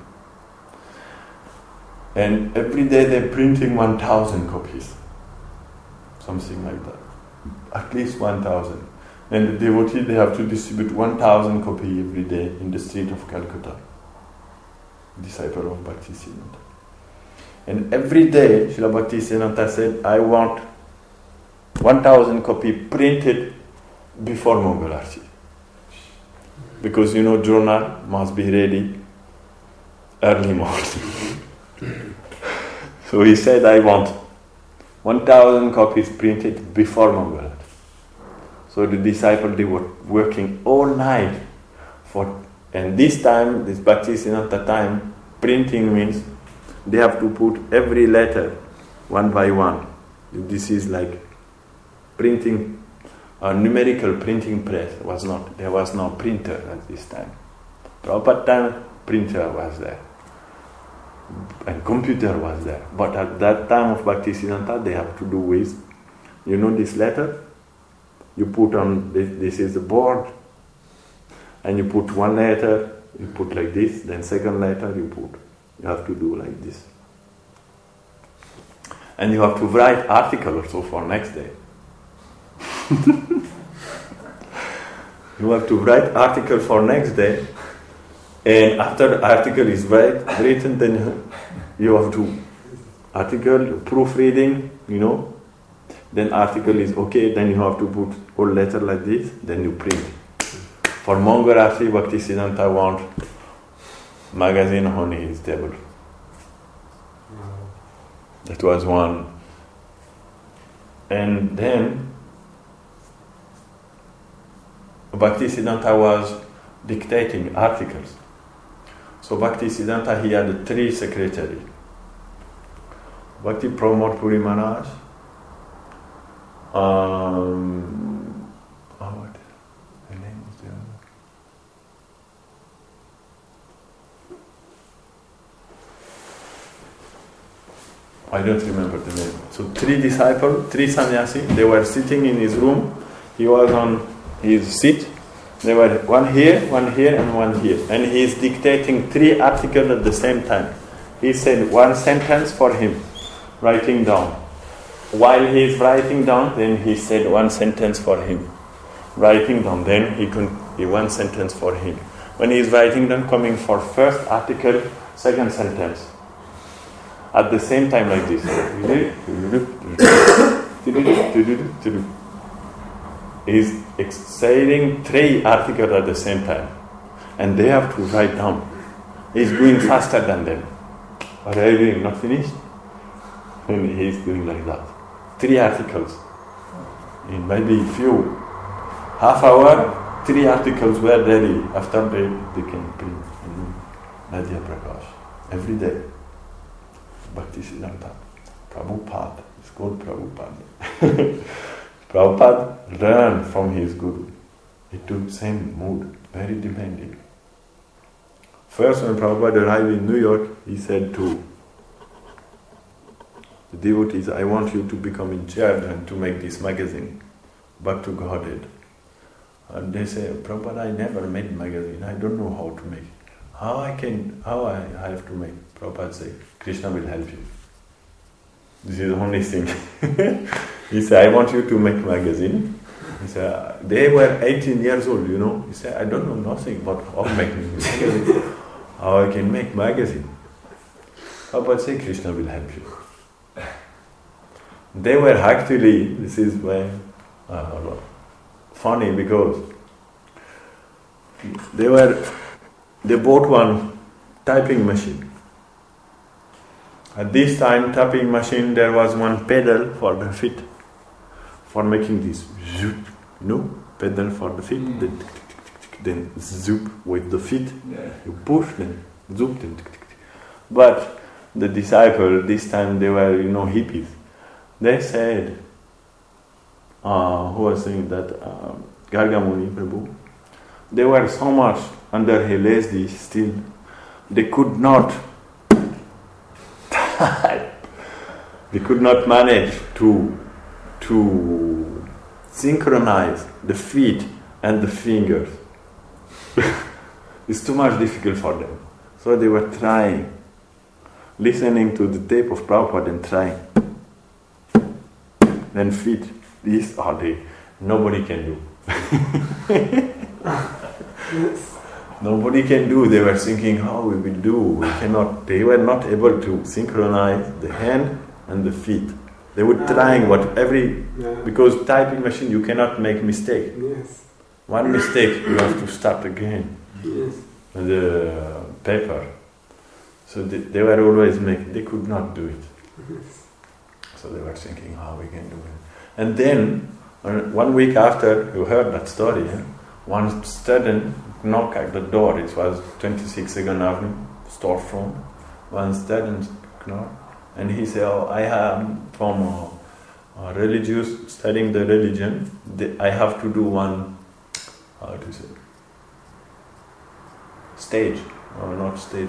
And every day they're printing 1,000 copies. Something like that. At least 1,000. And the devotee, they have to distribute 1,000 copies every day in the street of Calcutta. Disciple of Bhaktisiddhanta. And every day, Srila Bhaktisiddhanta said, I want 1,000 copies printed before Mongol Arti. Because journal must be ready early morning. So he said, I want 1,000 copies printed before Mongol Arti. So the disciple, they were working all night and this time, this Bhaktisiddhanta time, printing means they have to put every letter one by one. This is like printing, a numerical printing press there was no printer at this time. Prabhupada time, printer was there. And computer was there. But at that time of Bhaktisiddhanta, they have to do with, this letter? You put on, this is the board, and you put one letter, you put like this, then second letter you have to do like this. And you have to write article also for next day. You have to write article for next day, and after the article is written, then you have to article, proofreading, then article is okay, then you have to put all letter like this, then you print. For Mongol Arti, Bhaktisiddhanta want magazine on his table. That was one. And then Bhaktisiddhanta was dictating articles. So Bhaktisiddhanta, he had 3 secretaries. Bhakti Pramod Puri Maharaj, what the name was the other? I don't remember the name. So 3 disciples, 3 sannyasi, they were sitting in his room. He was on his seat. They were one here, and one here. And he is dictating 3 articles at the same time. He said one sentence for him, writing down. While he is writing down, then he said one sentence for him. Writing down, then he one sentence for him. When he is writing down, coming for first article, second sentence. At the same time like this. He's saying 3 articles at the same time. And they have to write down. He's going faster than them. Are they doing not finished? And he's doing like that. 3 articles. In maybe half hour, 3 articles were ready. After they can print Nadia Prakash. Every day. Bhaktisiddhanta. Prabhupada. It's called Prabhupada. Prabhupada learned from his guru. He took same mood, very demanding. First, when Prabhupada arrived in New York, he said to the devotees, I want you to become in charge and to make this magazine, Back to Godhead. And they say, Prabhupada, I never made magazine. I don't know how to make. How I have to make? Prabhupada said, Krishna will help you. This is the only thing. He said, I want you to make magazine. He said, they were 18 years old, He said, I don't know nothing about how making magazine. How I can make magazine. Prabhupada said, Krishna will help you. They were actually, this is very funny because they bought one typing machine. At this time, tapping machine, there was one pedal for the feet, for making this zoop, pedal for the feet, then zoop with the feet, you push, then zoop, then But the disciples, this time they were, hippies. They said, who was saying that, Gargamuni Prabhu, they were so much under LSD still, they could not they could not manage to synchronize the feet and the fingers. It's too much difficult for them. So they were trying, listening to the tape of Prabhupada and trying. Then feet, these are nobody can do. Nobody can do. They were thinking, how we will do? We cannot. They were not able to synchronize the hand and the feet. They were trying because typing machine you cannot make mistake.
Yes.
One mistake you have to start again.
Yes.
The paper. So they were always they could not do it.
Yes.
So they were thinking how we can do it. And then 1 week after you heard that story, one student knocked at the door. It was 26 2nd Avenue, storefront. One student knocked, and he said, I am from a religious, studying the religion. I have to do one, stage, or not stage,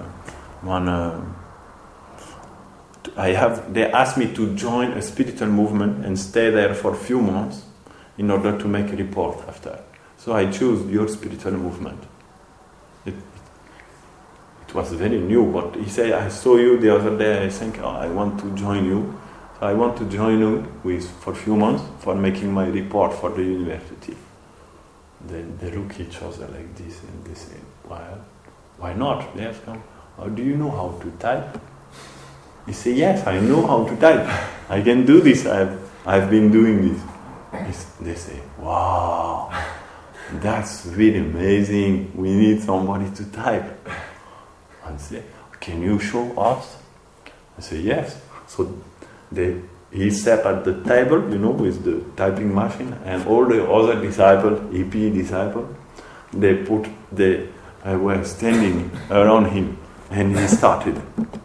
they asked me to join a spiritual movement and stay there for a few months in order to make a report after. So I chose your spiritual movement. It was very new, but he said, I saw you the other day, I think, I want to join you. So I want to join you for a few months for making my report for the university. Then they look at each other like this and they say, why not? Yes, come. Do you know how to type? He said, yes, I know how to type. I can do this. I've been doing this. They say, wow, that's really amazing. We need somebody to type. And say, can you show us? I say, yes. So he sat at the table, with the typing machine, and all the other disciples, EP disciples, they were standing around him, and he started.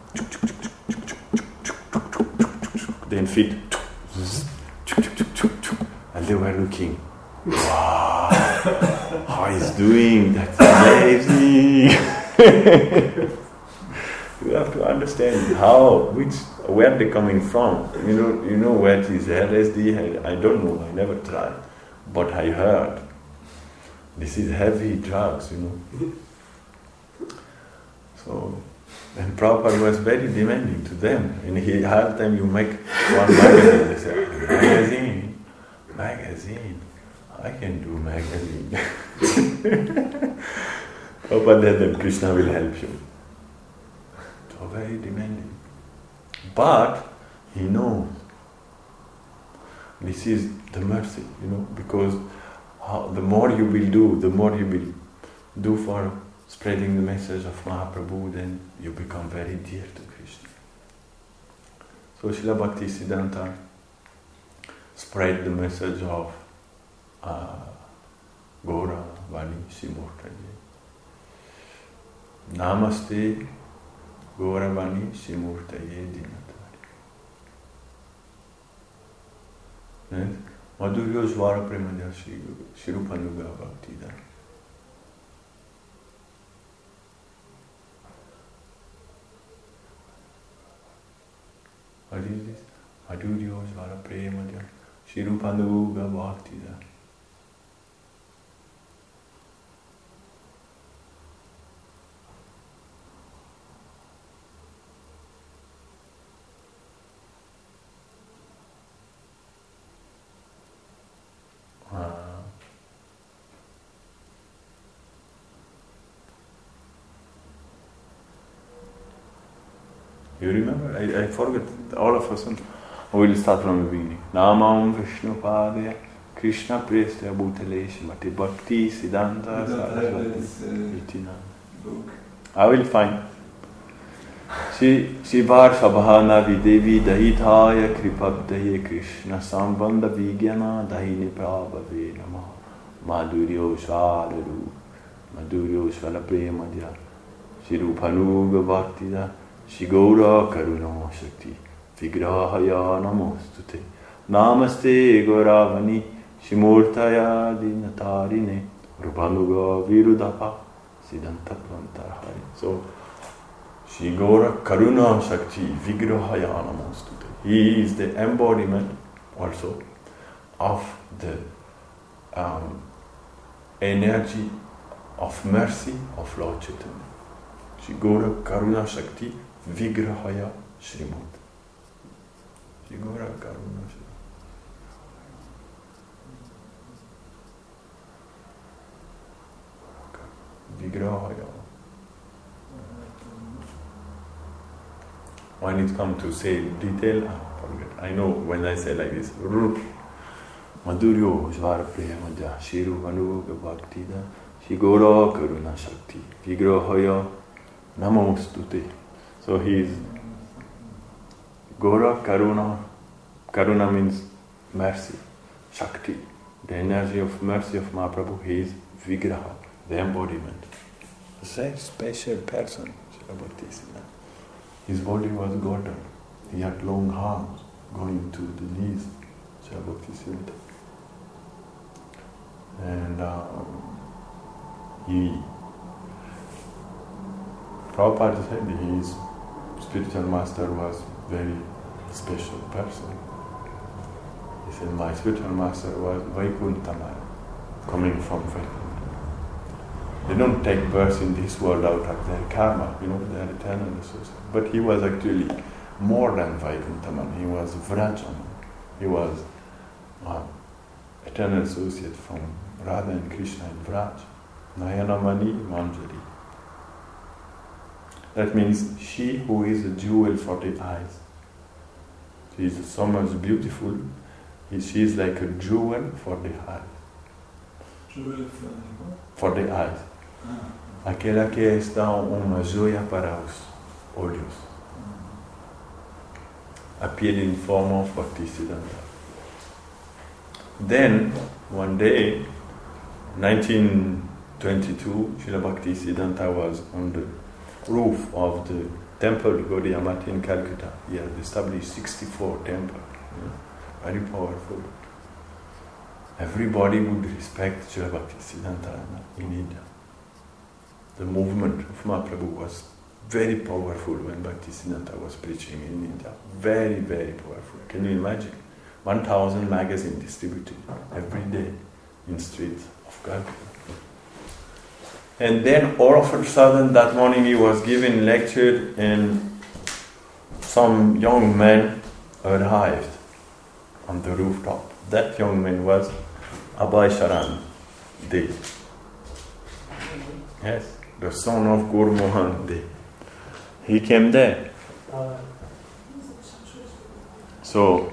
Then feet, and they were looking. Wow, how he's doing? That's amazing. You have to understand where they're coming from. You know where it is LSD. I don't know. I never tried, but I heard this is heavy drugs. So. And Prabhupada was very demanding to them. And he had them, you make one magazine. They said, magazine. I can do magazine. Prabhupada said them, Krishna will help you. So very demanding. But he knows. This is the mercy, because the more you will do, the more you will do for spreading the message of Mahaprabhu, then you become very dear to Krishna. So Srila Bhaktisiddhanta spread the message of Gaura Vani Simurtaye. Namaste Gaura Vani Simurtaye Dinatari. Madhuryo Svara Premadya Shirupanuga Bhaktida. What is this? Madhuryo Svara Premadya Shirupanuga Bhaktida. You remember? I forgot all of us. We will start from the beginning. Namam Vishnu Padaya Krishna Prestya Bhutale Shrimati Bhakti Siddhanta Saraswati. I will find. Shivar Shabhanavi Devi Dahitaya Kripabdaye Krishna Sambandha Vigyana Dahini Prabhave Namaha Madhuryo Shalaru Madhuryo Shalapremadya Shirupanuga Bhaktida Shigora Karuna Shakti Vigrahaya Namostute Namaste Goravani Shimurtaya Dinatarine Rupanuga Virudapa Siddhanta Plantarhari. So Shigora Karuna Shakti Vigrahaya Namostute. He is the embodiment also of the energy of mercy of Lord Chaitanya. Shigora Karuna Shakti Vigrahaya Srimad. Shigora Karuna Shakti. Vigrahaya. When it comes to say detail, I forget. I know when I say like this, Madhuryo Svara Priyamadya Shiru Vanuga Bhaktida Shigora Karuna Shakti Vigrahaya Namostute. So he is Gora Karuna. Karuna means mercy, Shakti, the energy of mercy of Mahaprabhu. He is Vigraha, the embodiment. A very special person, Srila. His body was golden. He had long arms going to the knees, Srila. And Prabhupada said his spiritual master was very special person. He said, my spiritual master was Vaikunthamaya, coming from Vaikuntha. They don't take birth in this world out of their karma, they are eternal associates. But he was actually more than Vaikunthaman. He was Vrajaman. He was eternal associate from Radha and Krishna in Vraj. Nayanamani Manjari. That means she who is a jewel for the eyes. She is so much beautiful. She is like a jewel for the eyes.
Jewel
for the eyes. Aquela que está uma joia para os olhos. Appeared in form of Bhaktisiddhanta. Then, one day, 1922, Srila Bhaktisiddhanta was on the roof of the temple Gaudiya Mata in Calcutta. He had established 64 temples. Very powerful. Everybody would respect Srila Bhaktisiddhanta in India. The movement of Mahaprabhu was very powerful when Bhaktisiddhanta was preaching in India. Very, very powerful. Can you imagine? 1,000 magazines distributed every day in streets of Calcutta. And then all of a sudden that morning he was giving lecture and some young man arrived on the rooftop. That young man was Abhay Sharan De. Yes, the son of Guru Mohan De. He came there. So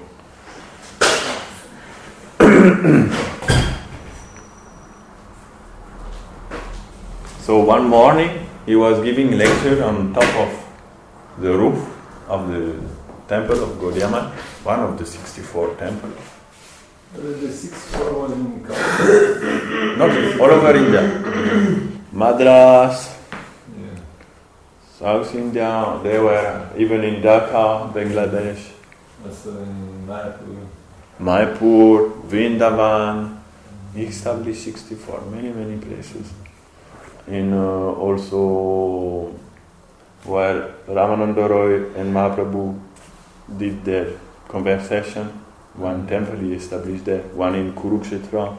one morning he was giving lecture on top of the roof of the temple of Gaudiya Mata, one of the 64 temples.
The 64 was in Calcutta.
Not all over India. Madras, South India, they were even in Dhaka, Bangladesh.
Also in
Mayapur, Vrindavan. He established 64, many places. In also where Ramananda Roy and Mahaprabhu did their conversation, one temple he established there, one in Kurukshetra,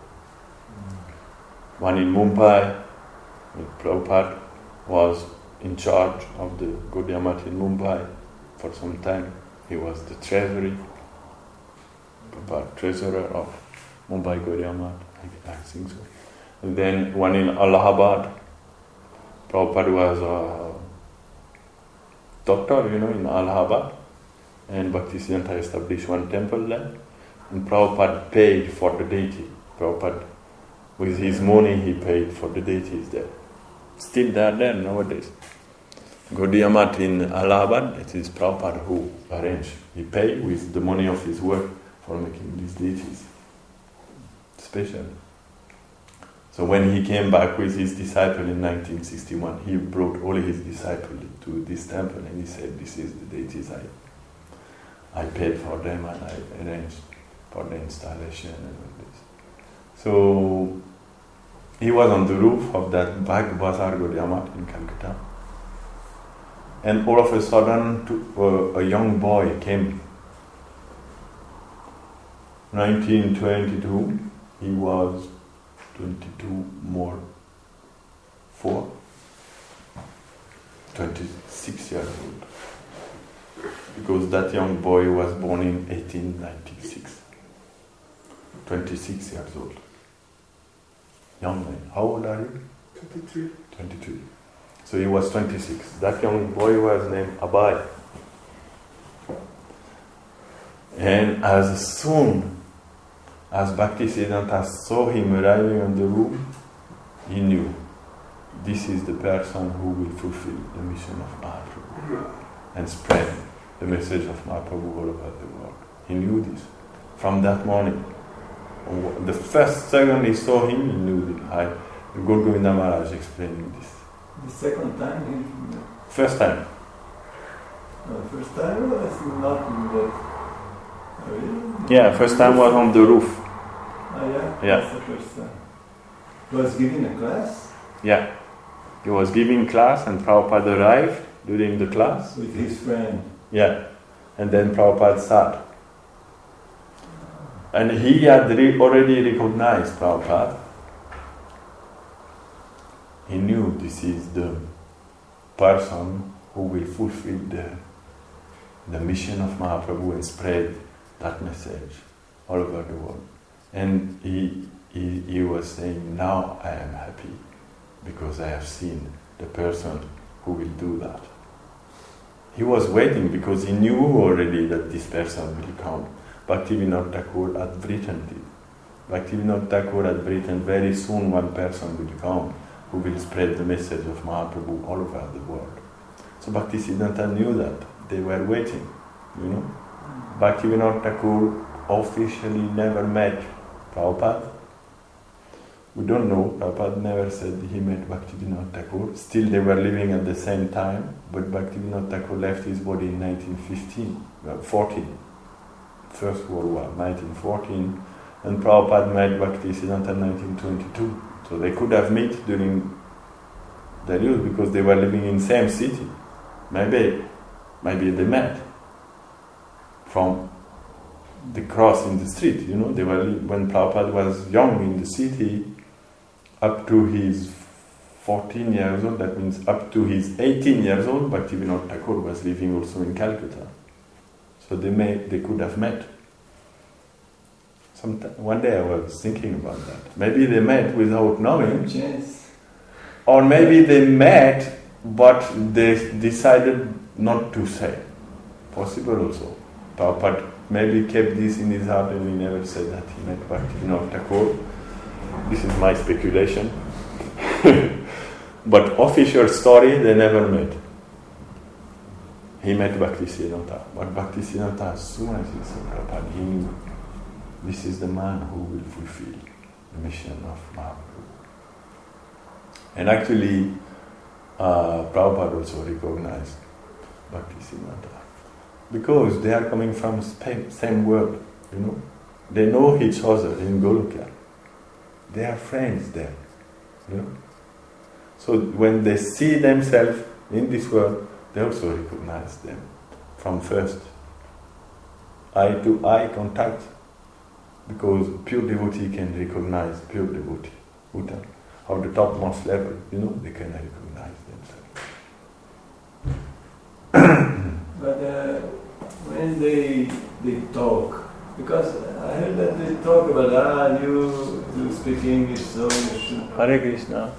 one in Mumbai. Prabhupada was in charge of the Gaudiya Mata in Mumbai for some time. He was the treasurer of Mumbai Gaudiya Mata, I think so. And then one in Allahabad. Prabhupada was a doctor, in Allahabad. And Bhaktisiddhanta established one temple there. And Prabhupada paid for the deity. Prabhupada, with his money, he paid for the deities there. Still they are there nowadays. Gaudiya Math in Allahabad, it is Prabhupada who arranged. He paid with the money of his work for making these deities. Special. So when he came back with his disciple in 1961, he brought all his disciples to this temple and he said, this is the deities I paid for them and I arranged for the installation and all this. So he was on the roof of that Bhag Bazar Gaudiya Math in Calcutta. And all of a sudden a young boy came. 1922, he was 22 more 4, 26 years old. Because that young boy was born in 1896. 26 years old. Young man. How old are you?
23.
23. So he was 26. That young boy was named Abai. And as soon as Bhaktisiddhanta saw him arriving on the room, he knew this is the person who will fulfill the mission of Mahaprabhu and spread the message of Mahaprabhu all over the world. He knew this from that morning. The first second he saw him, he knew that. Gaur Govinda Maharaj explaining this.
The second time
First time.
First time was not in that. Really?
Yeah, first time was on the roof.
Yeah. That's the first time. He was giving a class?
Yeah. He was giving class and Prabhupada arrived during the class.
With his friend.
Yeah. And then Prabhupada sat. And he had already recognized Prabhupada. He knew this is the person who will fulfill the mission of Mahaprabhu and spread that message all over the world. And he was saying, now I am happy because I have seen the person who will do that. He was waiting because he knew already that this person will come. Bhaktivinoda Thakur had written it. Bhaktivinoda Thakur had written, very soon one person will come who will spread the message of Mahaprabhu all over the world. So Bhaktisiddhanta knew that. They were waiting, you know. Bhaktivinoda Thakur officially never met Prabhupada. We don't know, Prabhupada never said he met Bhaktivinoda Thakur. Still they were living at the same time, but Bhaktivinoda Thakur left his body in 1914. First World War, 1914, and Prabhupada met Bhaktisiddhanta in 1922. So they could have met during their youth because they were living in the same city. Maybe they met from the cross in the street, you know. They were when Prabhupada was young in the city, up to his 14 years old, that means up to his 18 years old, Bhaktivinoda Thakur was living also in Calcutta. So they could have met. One day I was thinking about that. Maybe they met without knowing.
Chance.
Or maybe they met, but they decided not to say. Possible also. Prabhupada maybe kept this in his heart and he never said that he met Bhaktivinoda Thakur. This is my speculation. But official story, they never met. He met Bhaktisiddhanta. But Bhaktisiddhanta, as soon as he saw Prabhupada, he knew this is the man who will fulfill the mission of Mahaprabhu. And actually, Prabhupada also recognized Bhaktisiddhanta. Because they are coming from same world, you know. They know each other in Goloka. They are friends there, you know. So when they see themselves in this world, they also recognize them from first eye-to-eye contact, because pure devotee can recognize pure devotee, Uta, or the topmost level, you know, they can recognize themselves.
But when they talk, because I heard that they talk about, you speak English, so you should...
Hare Krishna.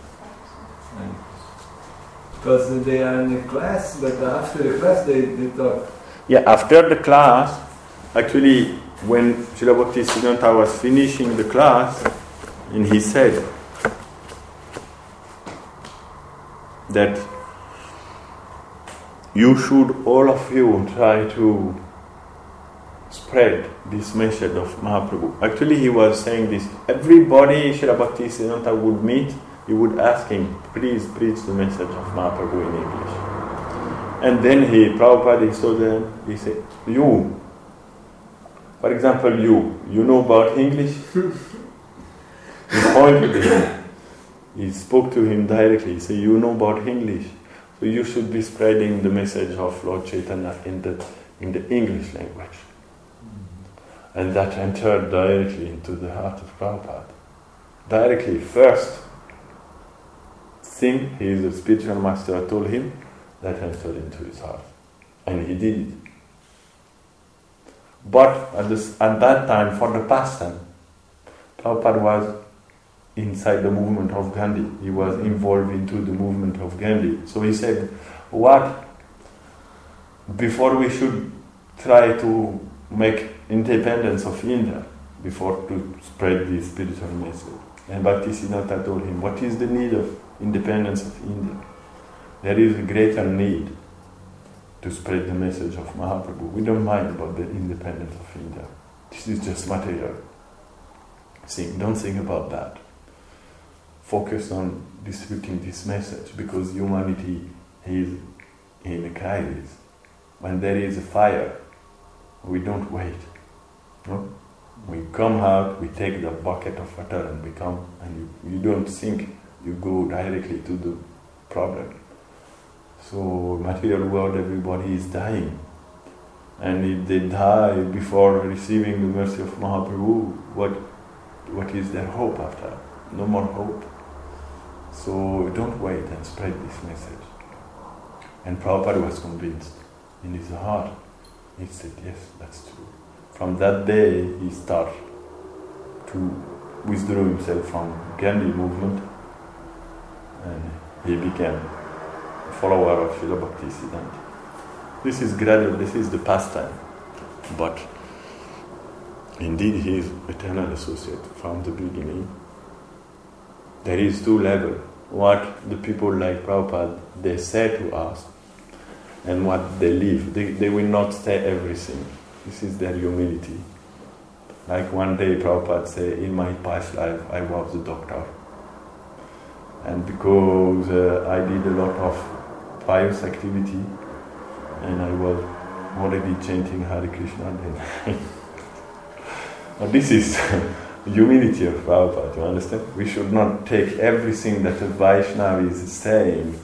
Because they are in the class, but after the class they talk.
Yeah, after the class, actually, when Srila Bhaktisiddhanta was finishing the class, and he said that you should, all of you, try to spread this message of Mahaprabhu. Actually, he was saying this. Everybody Srila Bhaktisiddhanta would meet, he would ask him, please preach the message of Mahaprabhu in English. And then Prabhupada, he saw them, he said, you, for example, you know about English? He pointed at him. He spoke to him directly. He said, you know about English, so you should be spreading the message of Lord Chaitanya in the English language. And that entered directly into the heart of Prabhupada. Directly, first thing his spiritual master told him, that entered into his heart. And he did it. But at that time, for the past time, Prabhupada was inside the movement of Gandhi. He was involved into the movement of Gandhi. So he said, before we should try to make independence of India, before to spread the spiritual message. And Bhaktisiddhanta told him, what is the need of independence of India? There is a greater need to spread the message of Mahaprabhu. We don't mind about the independence of India. This is just material. Don't think about that. Focus on distributing this message, because humanity is in a crisis. When there is a fire, we don't wait. No? We come out, we take the bucket of water and you don't think, you go directly to the problem. So material world, everybody is dying. And if they die before receiving the mercy of Mahaprabhu, what is their hope after? No more hope. So don't wait and spread this message. And Prabhupada was convinced in his heart. He said, yes, that's true. From that day, he started to withdraw himself from Gandhi movement, and he became a follower of Srila Bhaktisiddhanta. This is gradual, this is the pastime, but indeed he is eternal associate from the beginning. There is two levels. What the people like Prabhupada, they say to us, and what they live. They will not say everything. This is their humility. Like one day Prabhupada said, in my past life I was a doctor. And because I did a lot of pious activity, and I was already chanting Hare Krishna, then this is humility of Prabhupada, you understand? We should not take everything that a Vaishnava is saying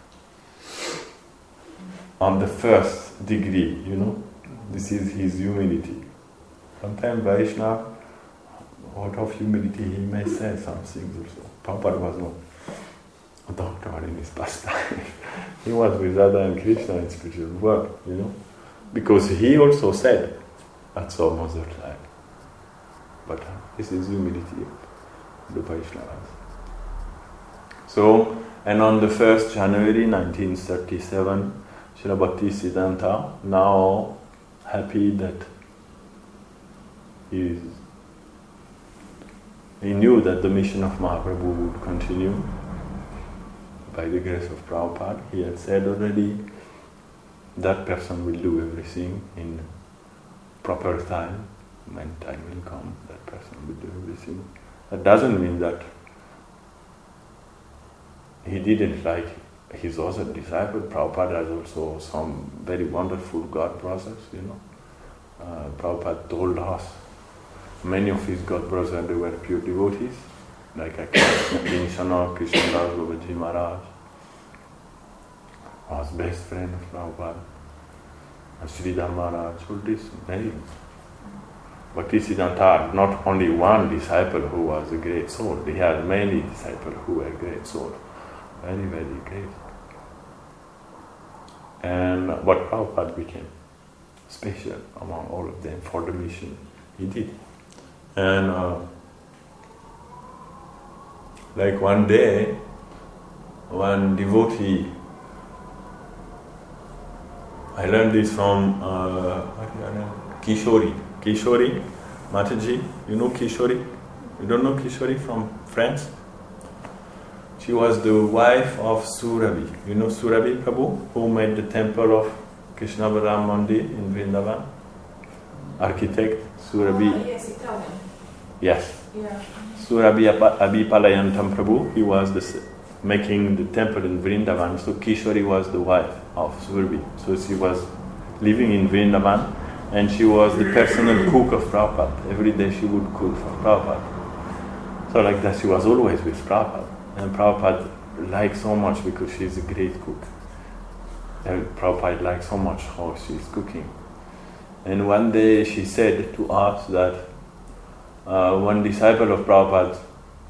on the first degree, This is his humility. Sometimes Vaishnava, out of humility, he may say some things also. Prabhupada was not a doctor in his past life. He was with Radha and Krishna in spiritual work, Because he also said at some other time. But this is humility of the Vaishnavas. So, and on the 1st January 1937, Srila Bhaktisiddhanta, now happy that he knew that the mission of Mahaprabhu would continue by the grace of Prabhupada. He had said already, that person will do everything in proper time. When time will come, that person will do everything. That doesn't mean that he didn't like his other disciple. Prabhupada has also some very wonderful God brothers, Prabhupada told us many of his God brothers, they were pure devotees, like Krishna Das Babaji Maharaj was best friend of Prabhupada, and Sridhar Maharaj, all this, many. Bhaktisiddhanta had not only one disciple who was a great soul, he had many disciples who were great souls. Very, very great. And but Prabhupada became special among all of them for the mission he did. And like one day, one devotee, I learned this from Kishori Mataji. You know Kishori? You don't know Kishori from France? She was the wife of Surabhi. You know Surabhi Prabhu, who made the temple of Krishna Balaram Mandir in Vrindavan? Architect Surabhi.
Yes, Italian.
Yes.
Yeah.
Surabhi Abhipalayantam Prabhu, he was making the temple in Vrindavan. So Kishori was the wife of Surabhi. So she was living in Vrindavan and she was the personal cook of Prabhupada. Every day she would cook for Prabhupada. So like that she was always with Prabhupada. And Prabhupada liked so much because she's a great cook. And Prabhupada liked so much how she's cooking. And one day she said to us that one disciple of Prabhupada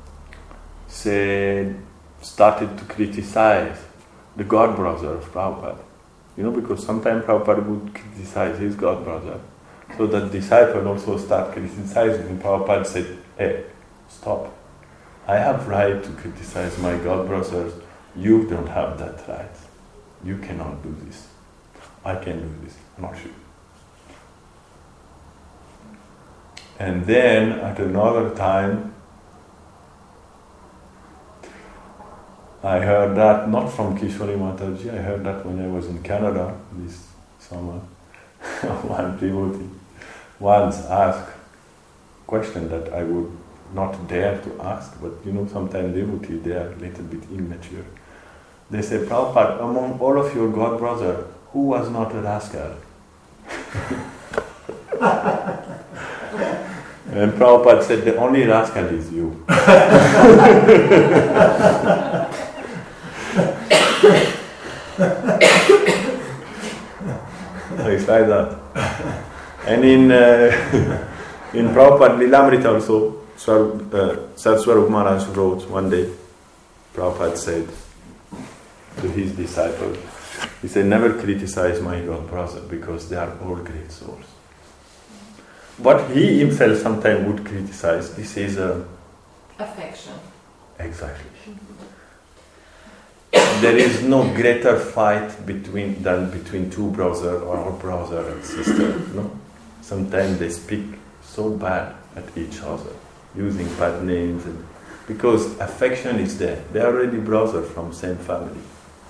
started to criticize the god brother of Prabhupada. You know, because sometimes Prabhupada would criticize his god brother. So that disciple also started criticizing and Prabhupada said, hey, stop. I have right to criticize my god brothers. You don't have that right. You cannot do this. I can do this, not you. And then at another time, I heard that, not from Kishori Mataji, I heard that when I was in Canada this summer. One devotee once asked a question that I would not dare to ask, but you know, sometimes devotees, they are a little bit immature. They say, Prabhupada, among all of your god brothers, who was not a rascal? And Prabhupada said, the only rascal is you. It's like that. And in Prabhupada Lilamrita also, Sarswarup Maharaj wrote one day, Prabhupada said to his disciples, he said, never criticize my god brother because they are all great souls. What he himself sometimes would criticize, this is
affection.
Exactly. There is no greater fight than between two brothers or brother and sister. No? Sometimes they speak so bad at each other, using bad names, because affection is there. They are already brothers from same family.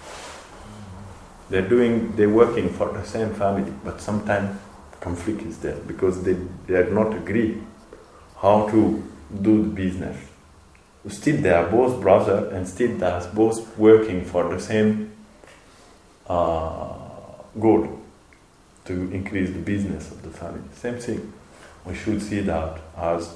They're working for the same family, but sometimes conflict is there because they are not agree how to do the business. Still they are both brothers and still they are both working for the same goal, to increase the business of the family. Same thing. We should see that as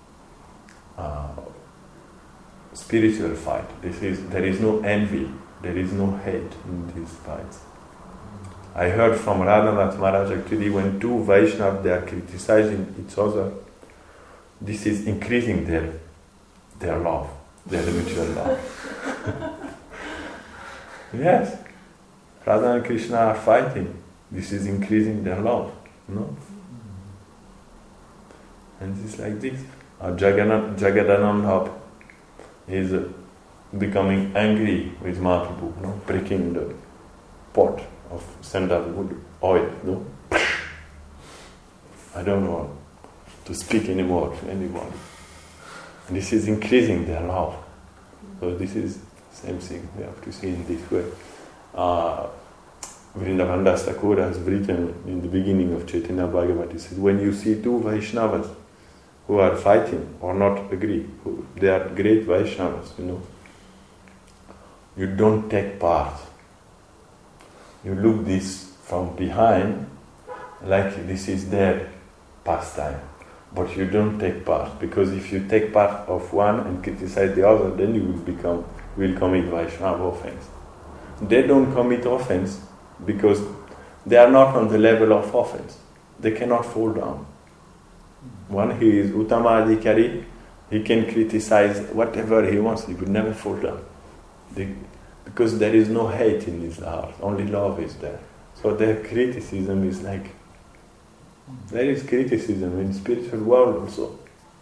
spiritual fight. There is no envy, there is no hate in these fights. I heard from Radhanath Maharaj actually when two Vaishnavas they are criticizing each other, this is increasing their love, their mutual love. Yes, Radha and Krishna are fighting. This is increasing their love, no? And it's like this. Jagadananda is becoming angry with Mahaprabhu, no? Breaking the pot of sandalwood oil, no? I don't want to speak anymore to anyone. And this is increasing their love. So this is the same thing we have to see in this way. Vrindavandas Thakur has written in the beginning of Chaitanya Bhagavat, he said, when you see two Vaishnavas who are fighting or not agree, they are great Vaishnavas, you know, you don't take part. You look this from behind like this is their pastime, but you don't take part, because if you take part of one and criticize the other, then you will commit Vaishnava offense. They don't commit offense because they are not on the level of offense. They cannot fall down. One, he is Uttama Adhikari, he can criticize whatever he wants, he will never fall down. Because there is no hate in his heart, only love is there. So their criticism is like, there is criticism in spiritual world also.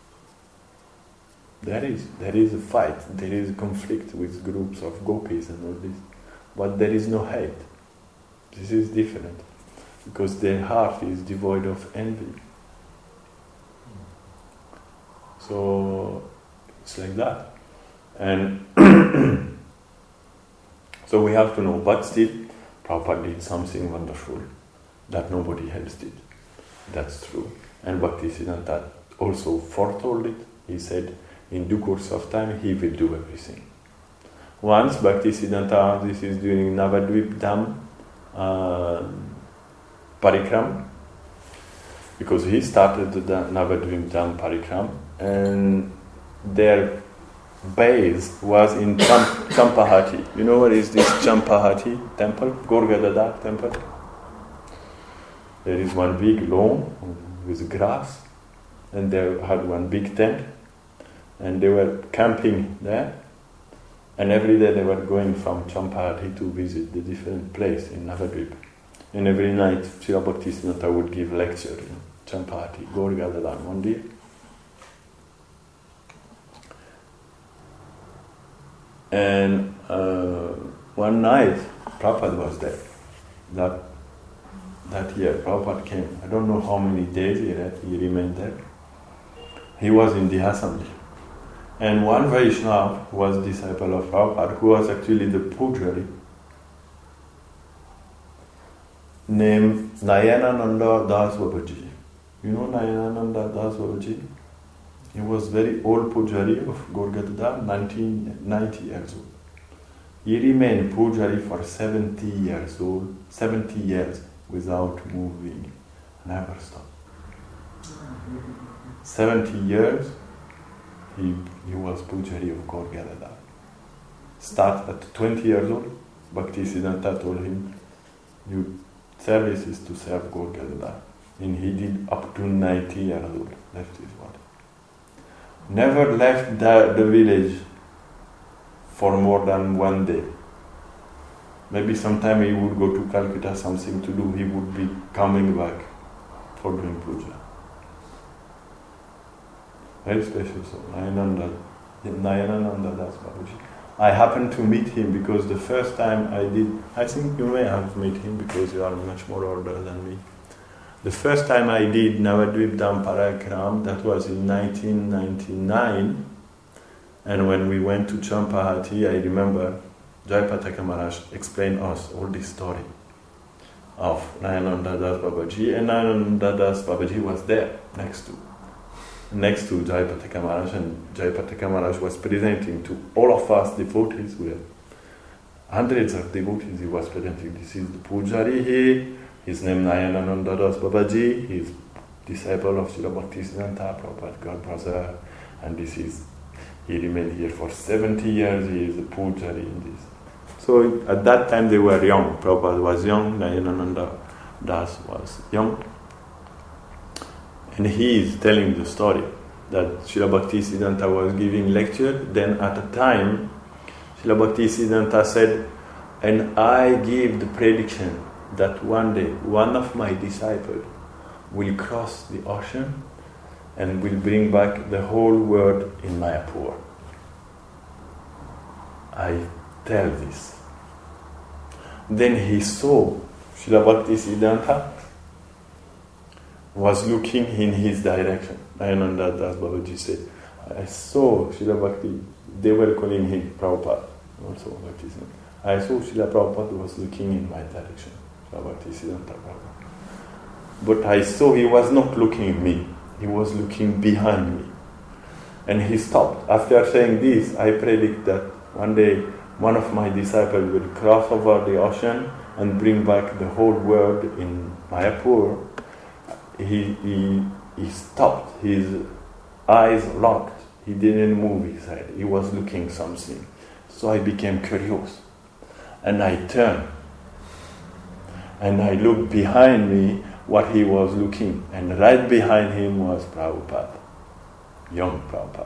There is a fight, there is a conflict with groups of gopis and all this, but there is no hate. This is different, because their heart is devoid of envy. So it's like that. And So we have to know, but still, Prabhupada did something wonderful that nobody else did. That's true. And Bhaktisiddhanta also foretold it. He said, in due course of time, he will do everything. Once, Bhaktisiddhanta, this is during Navadvip Dham Parikram, because he started the Navadvip Dham Parikram, and their base was in Champahati. You know what is this Champahati temple? Gorgadada temple. There is one big lawn with grass, and they had one big tent, and they were camping there, and every day they were going from Champahati to visit the different place in Navadvip. And every night Srila Bhaktisiddhanta would give lecture in Champahati, Gorgadada Mandir. And one night, Prabhupada was there. That year, Prabhupada came. I don't know how many days he remained there. He was in the assembly. And one Vaishnava who was disciple of Prabhupada, who was actually the Pujari, named Nayanananda Das Babaji. You know Nayanananda Das Babaji? He was very old Pujari of Gorgadada, 90 years old. He remained Pujari for 70 years without moving, never stopped. 70 years he was Pujari of Gorgadada. Start at 20 years old, Bhaktisiddhanta told him, your service is to serve Gorgadada. And he did up to 90 years old, left his body. Never left the village for more than one day. Maybe sometime he would go to Calcutta, something to do, he would be coming back for doing puja. Very special soul, Nayanananda Das Babaji. I happened to meet him because the first time I think you may have met him because you are much more older than me. The first time I did Navadvip Dham Parikram, that was in 1999, and when we went to Champahati, I remember Jayapataka Maharaj explained us all this story of Nayananda Das Babaji, and Nayananda Das Babaji was there next to Jayapataka Maharaj, and Jayapataka Maharaj was presenting to all of us devotees. We had hundreds of devotees he was presenting. This is the Pujari here. His name Nayanananda Das Babaji. He is disciple of Srila Bhaktisiddhanta, Prabhupada God brother, and he remained here for 70 years. He is a Pujari in this. So at that time they were young. Prabhupada was young, Nayanananda Das was young. And he is telling the story that Srila Bhaktisiddhanta was giving lecture. Then at a time, Srila Bhaktisiddhanta said, and I give the prediction that one day one of my disciples will cross the ocean and will bring back the whole world in Mayapur. I tell this. Then he saw Srila Bhaktisiddhanta was looking in his direction. Nayananda Das Babaji said, I saw Srila Bhakti, they were calling him Prabhupada, also Bhaktisiddhanta. I saw Srila Prabhupada was looking in my direction. But I saw he was not looking at me, he was looking behind me. And he stopped. After saying this, I predict that one day one of my disciples will cross over the ocean and bring back the whole world in Mayapur. He stopped, his eyes locked, he didn't move his head, he was looking something. So I became curious and I turned. And I looked behind me what he was looking, and right behind him was Prabhupada, young Prabhupada.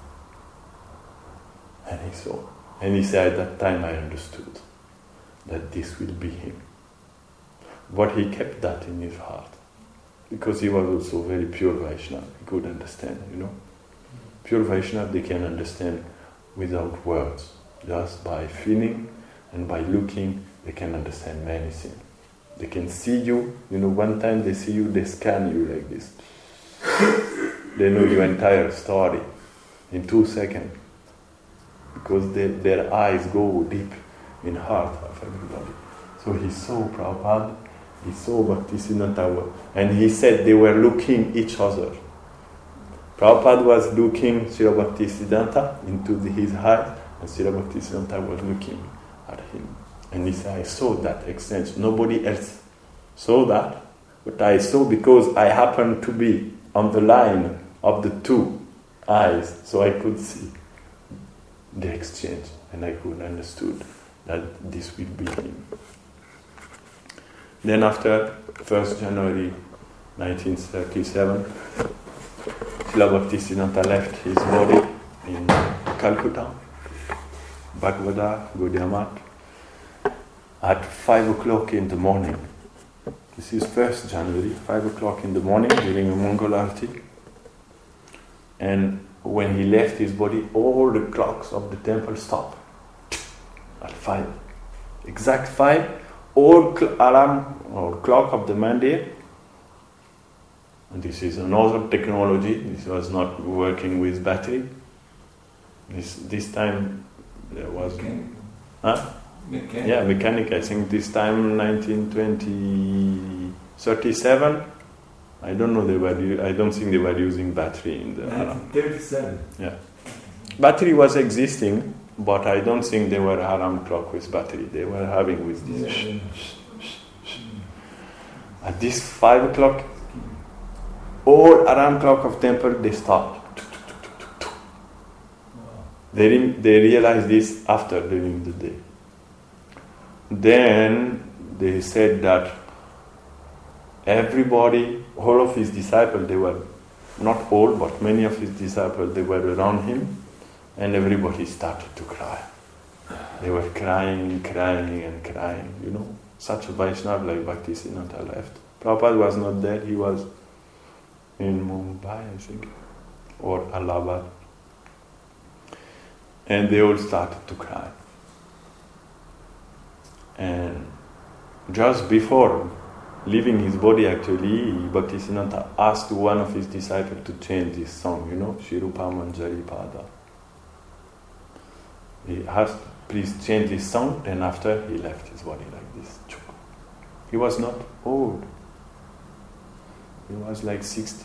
And he saw. And he said, at that time I understood that this will be him. But he kept that in his heart, because he was also very pure Vaishnava. He could understand, Pure Vaishnava, they can understand without words. Just by feeling and by looking, they can understand many things. They can see you, one time they see you, they scan you like this. They know your entire story in 2 seconds. Because their eyes go deep in heart of everybody. So he saw Prabhupada, he saw Bhaktisiddhanta, and he said they were looking each other. Prabhupada was looking Srila Bhaktisiddhanta into his eyes, and Srila Bhaktisiddhanta was looking at him. And he said, I saw that exchange. Nobody else saw that, but I saw because I happened to be on the line of the two eyes, so I could see the exchange, and I could understood that this will be him. Then after 1st January 1937, Srila Bhaktisiddhanta left his body in Calcutta, Bhagavata, Gaudiya Math, at 5 o'clock in the morning. This is 1st January, 5 o'clock in the morning during a Mongol Arati. And when he left his body, all the clocks of the temple stopped at 5. Exact 5, all alarm or clock of the mandir. And this is another technology. This was not working with battery. This time there was...
Mechanic.
Yeah, mechanic. I think this time 1937. I don't know. I don't think they were using battery in the.
1937.
Yeah, battery was existing, but I don't think they were alarm clock with battery. They were having with this. At this 5 o'clock, all alarm clock of temple they stopped. They realized this after during the day. Then they said that everybody, all of his disciples, they were, not all, but many of his disciples, they were around him, and everybody started to cry. They were crying, you know. Such a Vaishnava like Bhaktisiddhanta left. Prabhupada was not there, he was in Mumbai, I think, or Allahabad. And they all started to cry. And just before leaving his body, actually, Bhaktisiddhanta asked one of his disciples to change this song, you know, Shirupa Manjari Pada. He asked, please change this song, and after he left his body like this. He was not old. He was like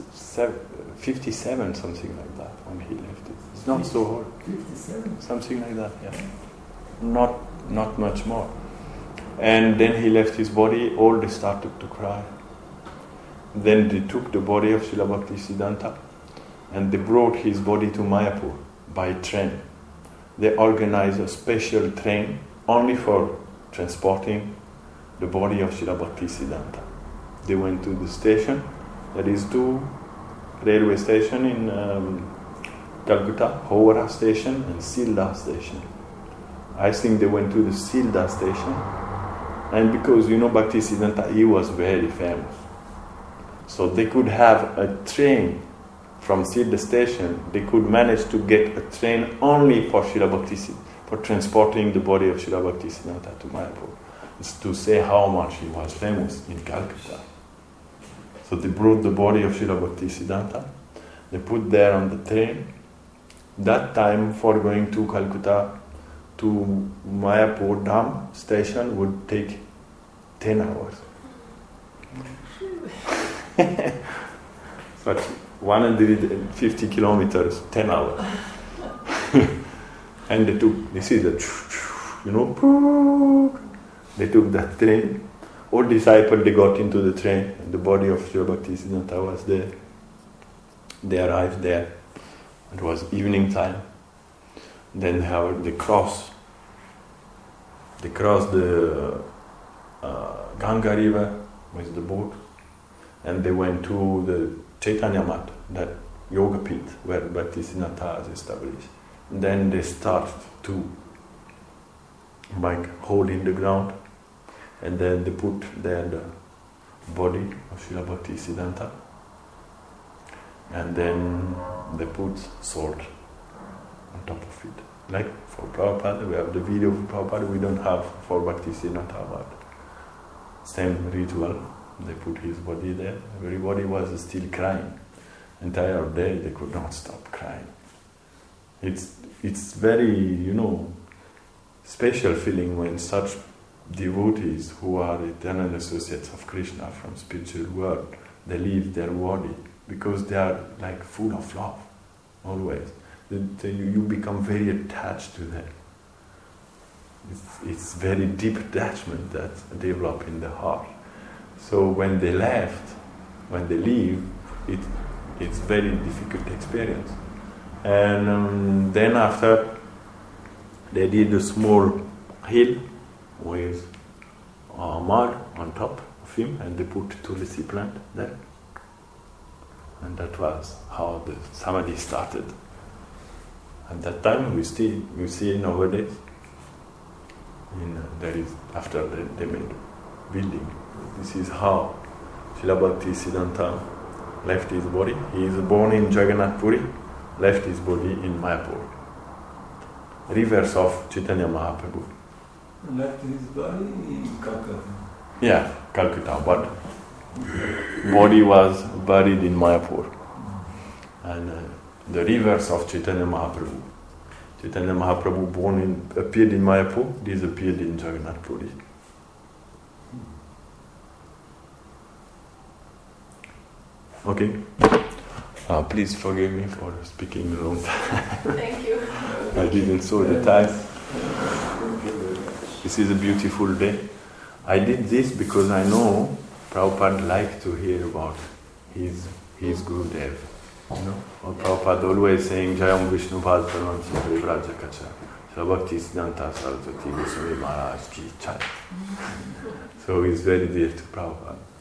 57, something like that, when he left it. It's not so old.
57?
Something like that, yeah. Not much more. And then he left his body, all they started to cry. Then they took the body of Srila Bhaktisiddhanta and they brought his body to Mayapur by train. They organized a special train only for transporting the body of Srila Bhaktisiddhanta. They went to the station, there is 2 railway stations in Calcutta, Howrah station and Silda station. I think they went to the Silda station. And because, you know, Bhaktisiddhanta, he was very famous. So they could have a train from Silda station. They could manage to get a train only for Srila Bhaktisiddhanta, for transporting the body of Srila Bhaktisiddhanta to Mayapur. It's to say how much he was famous in Calcutta. So they brought the body of Srila Bhaktisiddhanta. They put there on the train. That time for going to Calcutta to Mayapur Dham station would take 10 hours. But 150 kilometers, 10 hours. And they took, this is a, you know, they took that train. All disciples, they got into the train, and the body of Srila Bhaktisiddhanta was there. They arrived there. It was evening time. Then they crossed the Ganga river with the boat, and they went to the Chaitanya Math, that yoga pit where Bhaktisiddhanta is established. And then they start to hole in the ground, and then they put there the body of Srila Bhaktisiddhanta, and then they put salt on top of it. Like for Prabhupada, we have the video of Prabhupada, we don't have for Bhaktisiddhanta, but same ritual. They put his body there. Everybody was still crying. Entire day they could not stop crying. It's very, you know, special feeling when such devotees who are eternal associates of Krishna from spiritual world, they leave their body because they are like full of love, always. You become very attached to them. It's very deep attachment that develops in the heart. So when they leave, it's very difficult experience. And then after, they did a small hill with mud on top of him, and they put tulsi plant there. And that was how the samadhi started. At that time, we see nowadays. There is after they made building. This is how Srila Bhaktisiddhanta left his body. He is born in Jagannath Puri, left his body in Mayapur. Reverse of Chaitanya Mahaprabhu.
Left his body in Calcutta.
Yeah, Calcutta, but body was buried in Mayapur. And the reverse of Chaitanya Mahaprabhu. Chaitanya Mahaprabhu appeared in Mayapur, disappeared in Jagannath Puri. Okay. Please forgive me for speaking a long time.
Thank you.
I didn't saw the time. This is a beautiful day. I did this because I know Prabhupada liked to hear about his Gurudev. You know, or Prabhupada always saying Jayam Vishnu Pad Param Sri Vrajakacha Srabhakti Siddhanta Saraswati Goswami Maharaj Ki Chai. So he's very dear to Prabhupada.